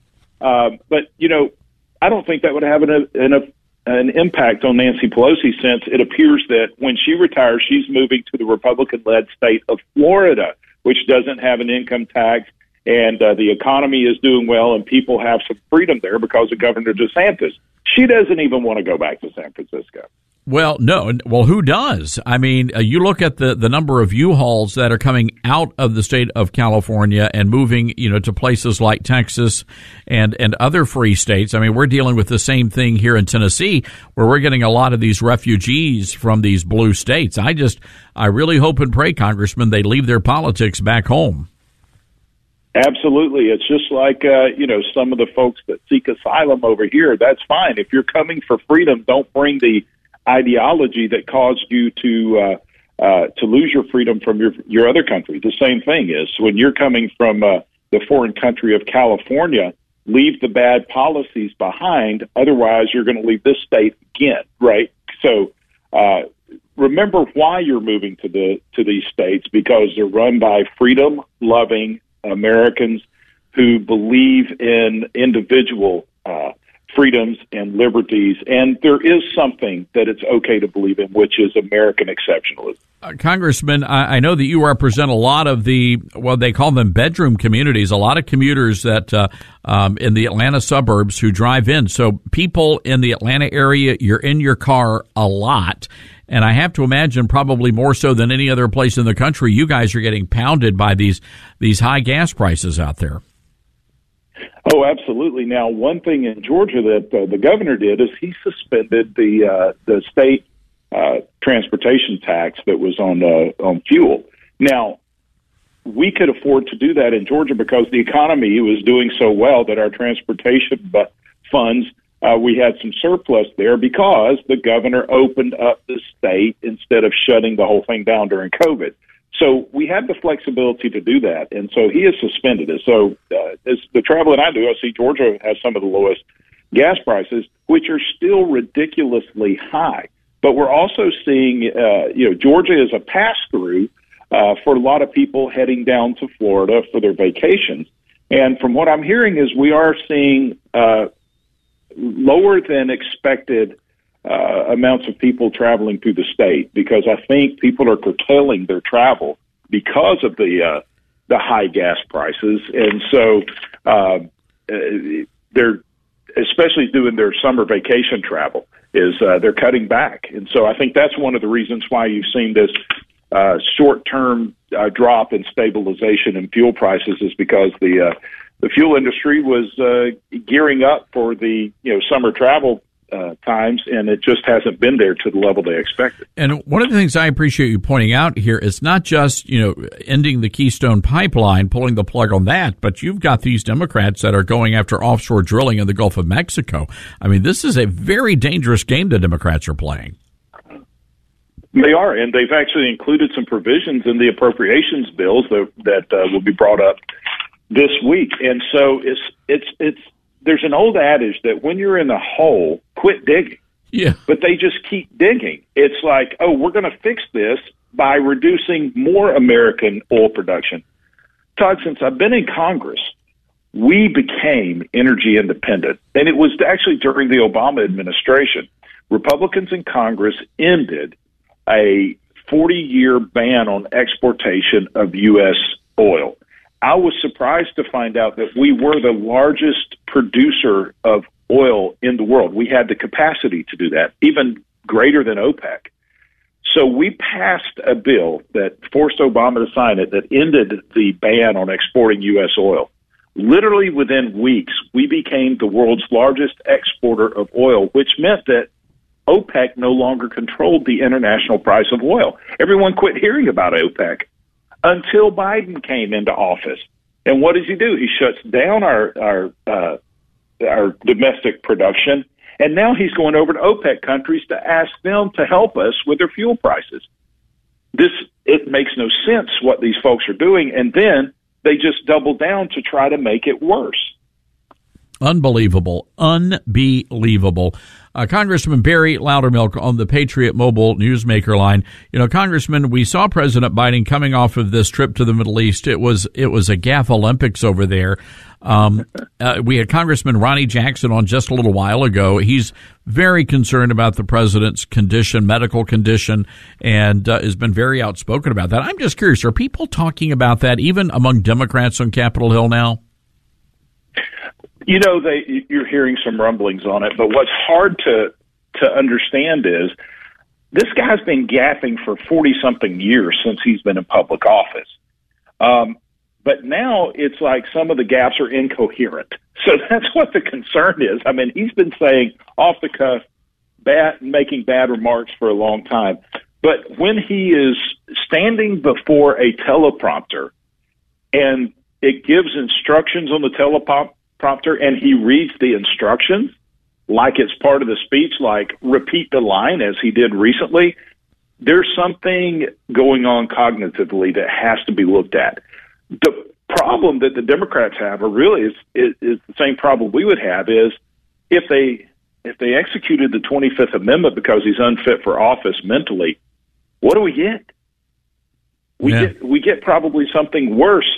I don't think that would have an impact on Nancy Pelosi, since it appears that when she retires, she's moving to the Republican-led state of Florida, which doesn't have an income tax, and the economy is doing well, and people have some freedom there because of Governor DeSantis. She doesn't even want to go back to San Francisco. Well, no. Well, who does? I mean, you look at the number of U-Hauls that are coming out of the state of California and moving, to places like Texas and other free states. I mean, we're dealing with the same thing here in Tennessee, where we're getting a lot of these refugees from these blue states. I really hope and pray, Congressman, they leave their politics back home. Absolutely. It's just like, some of the folks that seek asylum over here. That's fine. If you're coming for freedom, don't bring the ideology that caused you to lose your freedom from your other country. The same thing is when you're coming from the foreign country of California, leave the bad policies behind. Otherwise, you're going to leave this state again, right? So remember why you're moving to these states, because they're run by freedom-loving Americans who believe in individual freedoms and liberties, and there is something that it's okay to believe in, which is American exceptionalism. Congressman, I know that you represent a lot of they call them bedroom communities, a lot of commuters that in the Atlanta suburbs who drive in. So people in the Atlanta area, you're in your car a lot. And I have to imagine probably more so than any other place in the country, you guys are getting pounded by these high gas prices out there. Oh, absolutely. Now, one thing in Georgia that the governor did is he suspended the state transportation tax that was on fuel. Now, we could afford to do that in Georgia because the economy was doing so well that our transportation funds, we had some surplus there because the governor opened up the state instead of shutting the whole thing down during COVID. So we had the flexibility to do that, and so he has suspended it. So as the traveling I do, I see Georgia has some of the lowest gas prices, which are still ridiculously high. But we're also seeing, Georgia is a pass-through for a lot of people heading down to Florida for their vacations. And from what I'm hearing is we are seeing lower than expected amounts of people traveling through the state, because I think people are curtailing their travel because of the high gas prices. And so they're especially doing their summer vacation travel is they're cutting back. And so I think that's one of the reasons why you've seen this short-term drop in stabilization in fuel prices, is because the fuel industry was gearing up for the summer travel times, and it just hasn't been there to the level they expected. And one of the things I appreciate you pointing out here is not just, ending the Keystone Pipeline, pulling the plug on that, but you've got these Democrats that are going after offshore drilling in the Gulf of Mexico. I mean, this is a very dangerous game the Democrats are playing. They are, and they've actually included some provisions in the appropriations bills that will be brought up this week. And so it's there's an old adage that when you're in a hole, quit digging. Yeah. But they just keep digging. It's like, we're going to fix this by reducing more American oil production. Todd, since I've been in Congress, we became energy independent. And it was actually during the Obama administration. Republicans in Congress ended a 40-year ban on exportation of U.S. oil. I was surprised to find out that we were the largest producer of oil in the world. We had the capacity to do that, even greater than OPEC. So we passed a bill that forced Obama to sign it that ended the ban on exporting U.S. oil. Literally within weeks, we became the world's largest exporter of oil, which meant that OPEC no longer controlled the international price of oil. Everyone quit hearing about OPEC until Biden came into office. And what does he do? He shuts down our domestic production, and now he's going over to OPEC countries to ask them to help us with their fuel prices. It makes no sense what these folks are doing, and then they just double down to try to make it worse. Unbelievable. Congressman Barry Loudermilk on the Patriot Mobile Newsmaker line. You know, Congressman, we saw President Biden coming off of this trip to the Middle East. It was a gaff Olympics over there. We had Congressman Ronnie Jackson on just a little while ago. He's very concerned about the president's condition, medical condition, and has been very outspoken about that. I'm just curious, are people talking about that even among Democrats on Capitol Hill now? You know, you're hearing some rumblings on it, but what's hard to understand is this guy's been gaffing for 40-something years since he's been in public office. But now it's like some of the gaffes are incoherent. So that's what the concern is. I mean, he's been saying off the cuff, making bad remarks for a long time. But when he is standing before a teleprompter and it gives instructions on the teleprompter and he reads the instructions like it's part of the speech, like repeat the line as he did recently, there's something going on cognitively that has to be looked at. The problem that the Democrats have, or really is the same problem we would have, is if they executed the 25th Amendment because he's unfit for office mentally, what do we get? We get probably something worse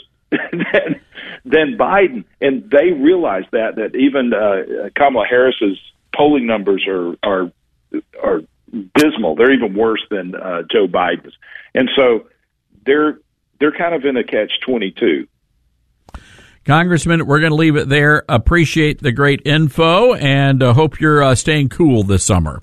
than Biden, and they realize that even Kamala Harris's polling numbers are dismal. They're even worse than Joe Biden's, and so they're kind of in a catch-22. Congressman, we're going to leave it there. Appreciate the great info, and hope you're staying cool this summer.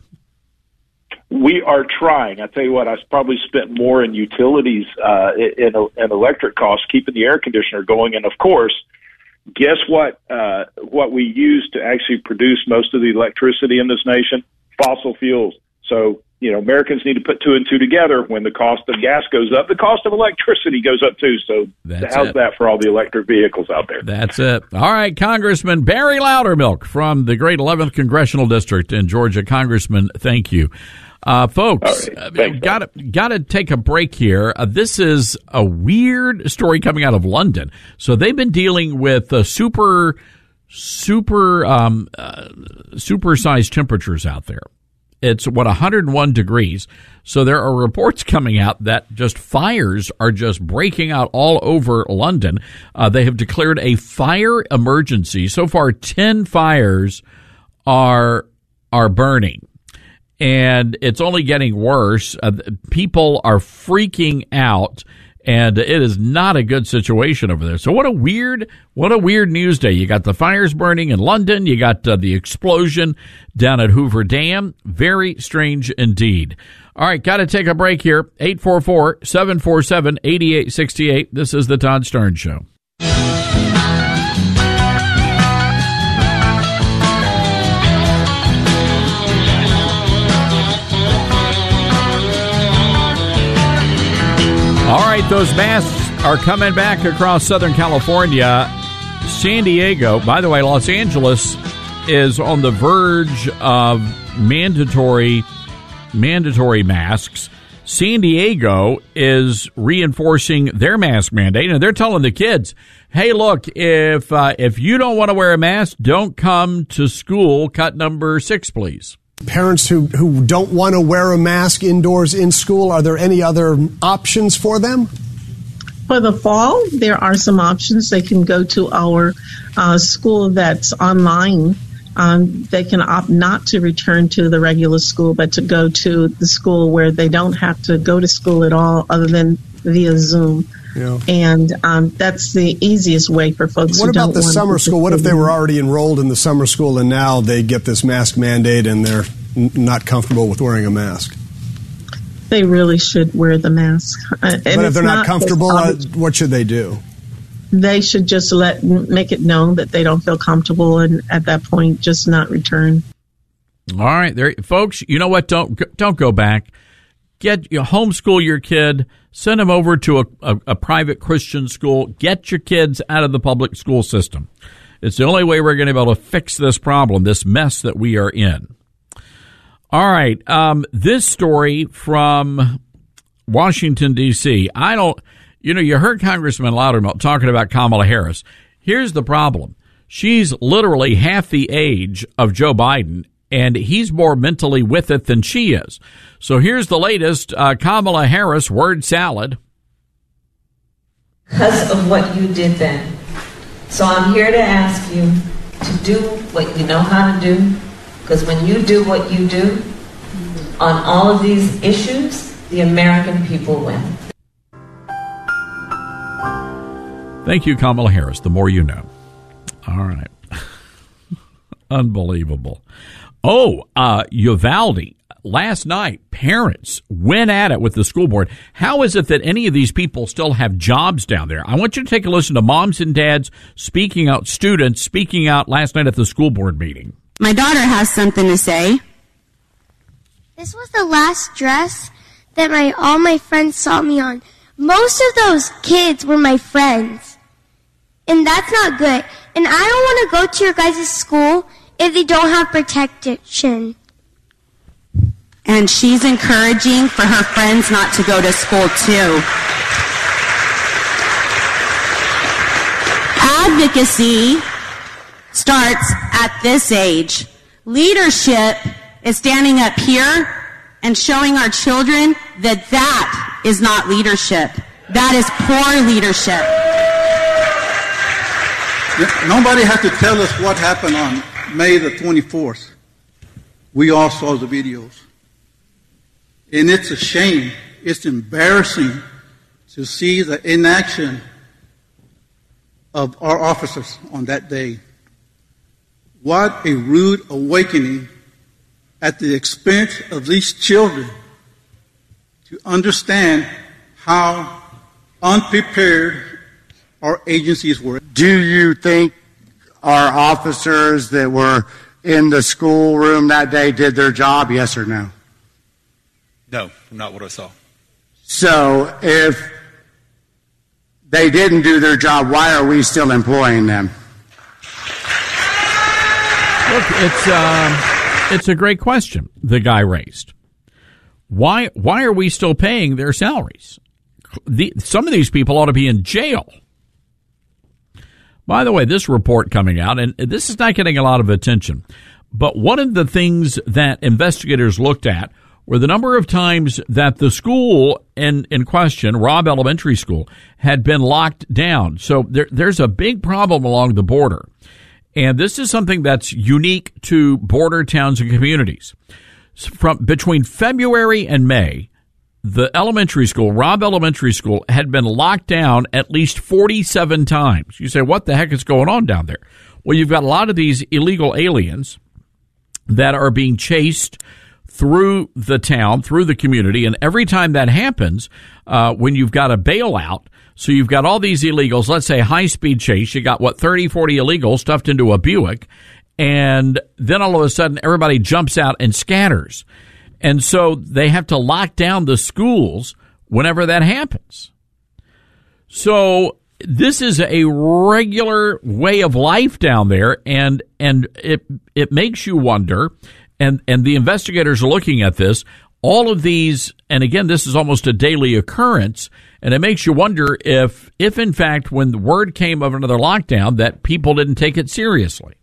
We are trying. I tell you what, I probably spent more in utilities and electric costs keeping the air conditioner going. And, of course, guess what? What we use to actually produce most of the electricity in this nation? Fossil fuels. So, you know, Americans need to put two and two together. When the cost of gas goes up, the cost of electricity goes up too. So how's that for all the electric vehicles out there? That's it. All right, Congressman Barry Loudermilk from the great 11th Congressional District in Georgia. Congressman, thank you. Folks, right. Got to take a break here. This is a weird story coming out of London. So they've been dealing with supersized temperatures out there. It's 101 degrees. So there are reports coming out that just fires are just breaking out all over London. They have declared a fire emergency. So far, 10 fires are burning. And it's only getting worse. People are freaking out, and it is not a good situation over there. So what a weird news day. You got the fires burning in London. You got the explosion down at Hoover Dam. Very strange indeed. All right, got to take a break here. 844-747-8868. This is the Todd Stern Show. All right, those masks are coming back across Southern California. San Diego, by the way, Los Angeles is on the verge of mandatory masks. San Diego is reinforcing their mask mandate, and they're telling the kids, hey, look, if you don't want to wear a mask, don't come to school. Cut number 6, please. Parents who don't want to wear a mask indoors in school, are there any other options for them? For the fall, there are some options. They can go to our school that's online. They can opt not to return to the regular school, but to go to the school where they don't have to go to school at all other than via Zoom. Yeah. And that's the easiest way for folks who don't want to. What about the summer school? What if they were already enrolled in the summer school and now they get this mask mandate and they're not comfortable with wearing a mask? they really should wear the mask. But if they're not comfortable, what should they do? They should just make it known that they don't feel comfortable, and at that point, just not return. All right, there, folks. You know what? Don't go back. Homeschool your kid. Send them over to a private Christian school. Get your kids out of the public school system. It's the only way we're going to be able to fix this problem, this mess that we are in. All right, this story from Washington, D.C. You heard Congressman Loudermilk talking about Kamala Harris. Here's the problem. She's literally half the age of Joe Biden, and he's more mentally with it than she is. So here's the latest Kamala Harris word salad. Because of what you did then. So I'm here to ask you to do what you know how to do, because when you do what you do on all of these issues, the American people win. Thank you, Kamala Harris. The more you know. All right. Unbelievable. Uvalde. Last night, parents went at it with the school board. How is it that any of these people still have jobs down there? I want you to take a listen to moms and dads students speaking out last night at the school board meeting. My daughter has something to say. This was the last dress that all my friends saw me on. Most of those kids were my friends. And that's not good. And I don't want to go to your guys' school if they don't have protection. And she's encouraging for her friends not to go to school, too. Advocacy starts at this age. Leadership is standing up here and showing our children that is not leadership. That is poor leadership. Nobody has to tell us what happened on May the 24th. We all saw the videos. And it's a shame. It's embarrassing to see the inaction of our officers on that day. What a rude awakening at the expense of these children to understand how unprepared our agencies were. Do you think our officers that were in the schoolroom that day did their job, yes or no? No, not what I saw. So if they didn't do their job, why are we still employing them? Look, it's a great question the guy raised. Why are we still paying their salaries? Some of these people ought to be in jail. By the way, this report coming out, and this is not getting a lot of attention, but one of the things that investigators looked at were the number of times that the school in question, Robb Elementary School, had been locked down. So there's a big problem along the border. And this is something that's unique to border towns and communities. Between February and May, the elementary school, Robb Elementary School, had been locked down at least 47 times. You say, what the heck is going on down there? Well, you've got a lot of these illegal aliens that are being chased through the town, through the community, and every time that happens, when you've got a bailout, so you've got all these illegals, let's say high-speed chase, you got, 30, 40 illegals stuffed into a Buick, and then all of a sudden everybody jumps out and scatters. And so they have to lock down the schools whenever that happens. So this is a regular way of life down there, and it makes you wonder, and the investigators are looking at this, all of these, and again, this is almost a daily occurrence, and it makes you wonder if in fact, when the word came of another lockdown, that people didn't take it seriously.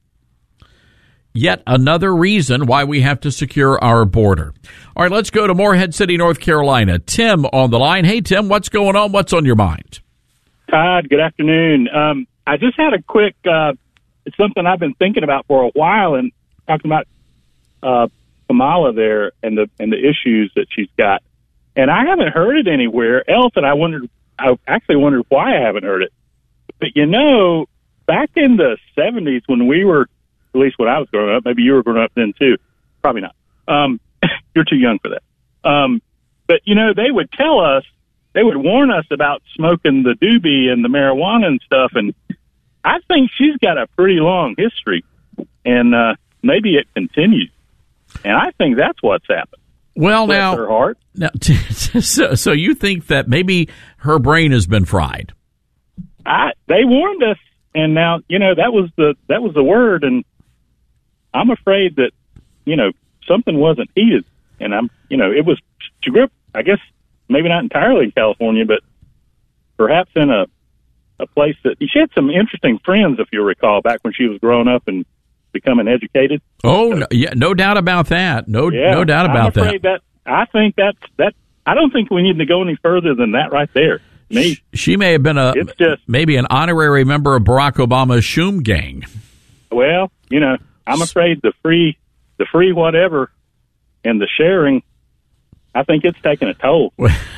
Yet another reason why we have to secure our border. All right, let's go to Morehead City, North Carolina. Tim on the line. Hey, Tim, what's going on? What's on your mind? Todd, good afternoon. I just had a quick, it's something I've been thinking about for a while, and talking about Kamala there and the issues that she's got. And I haven't heard it anywhere else, and I actually wondered why I haven't heard it. But, back in the 70s when we were, at least when I was growing up, maybe you were growing up then too, probably not. You're too young for that. But, they would tell us, they would warn us about smoking the doobie and the marijuana and stuff, and I think she's got a pretty long history, and maybe it continues. And I think that's what's happened. Well, Bless now, her heart. Now, so you think that maybe her brain has been fried? They warned us, and now that was the word, and I'm afraid that something wasn't heated, and it was. She grew up, I guess, maybe not entirely in California, but perhaps in a place that she had some interesting friends, if you recall, back when she was growing up and becoming educated. Oh, no, yeah, no doubt about that. No doubt about I'm afraid that. I think that. I don't think we need to go any further than that right there. She may have been maybe an honorary member of Barack Obama's Shum gang. Well, I'm afraid the free whatever and the sharing, I think it's taking a toll.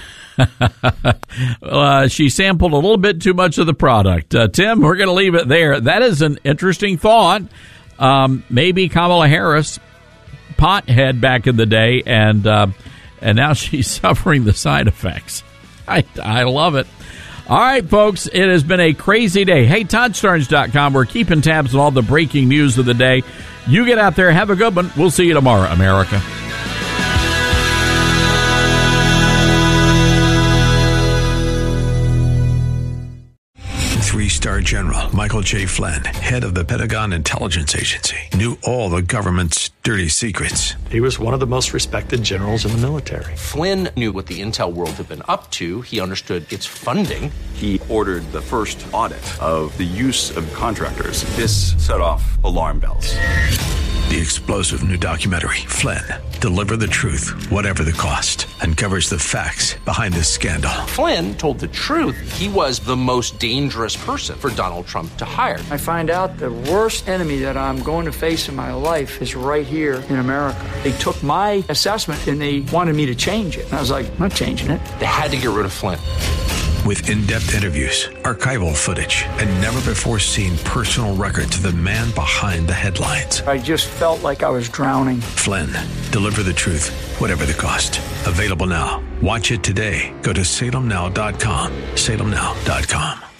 She sampled a little bit too much of the product. Tim, we're going to leave it there. That is an interesting thought. Maybe Kamala Harris, pothead back in the day, and now she's suffering the side effects. I love it. All right, folks, it has been a crazy day. Hey, ToddStarnes.com. We're keeping tabs on all the breaking news of the day. You get out there. Have a good one. We'll see you tomorrow, America. Three-star General Michael J. Flynn, head of the Pentagon Intelligence Agency, knew all the government's dirty secrets. He was one of the most respected generals in the military. Flynn knew what the intel world had been up to. He understood its funding. He ordered the first audit of the use of contractors. This set off alarm bells. The explosive new documentary, Flynn, Deliver the Truth, Whatever the Cost, uncovers the facts behind this scandal. Flynn told the truth. He was the most dangerous person for Donald Trump to hire. I find out the worst enemy that I'm going to face in my life is right here in America. They took my assessment and they wanted me to change it. And I was like, I'm not changing it. They had to get rid of Flynn. With in-depth interviews, archival footage, and never-before-seen personal records of the man behind the headlines. I just felt like I was drowning. Flynn, Deliver the Truth, Whatever the Cost. Available now. Watch it today. Go to salemnow.com. salemnow.com.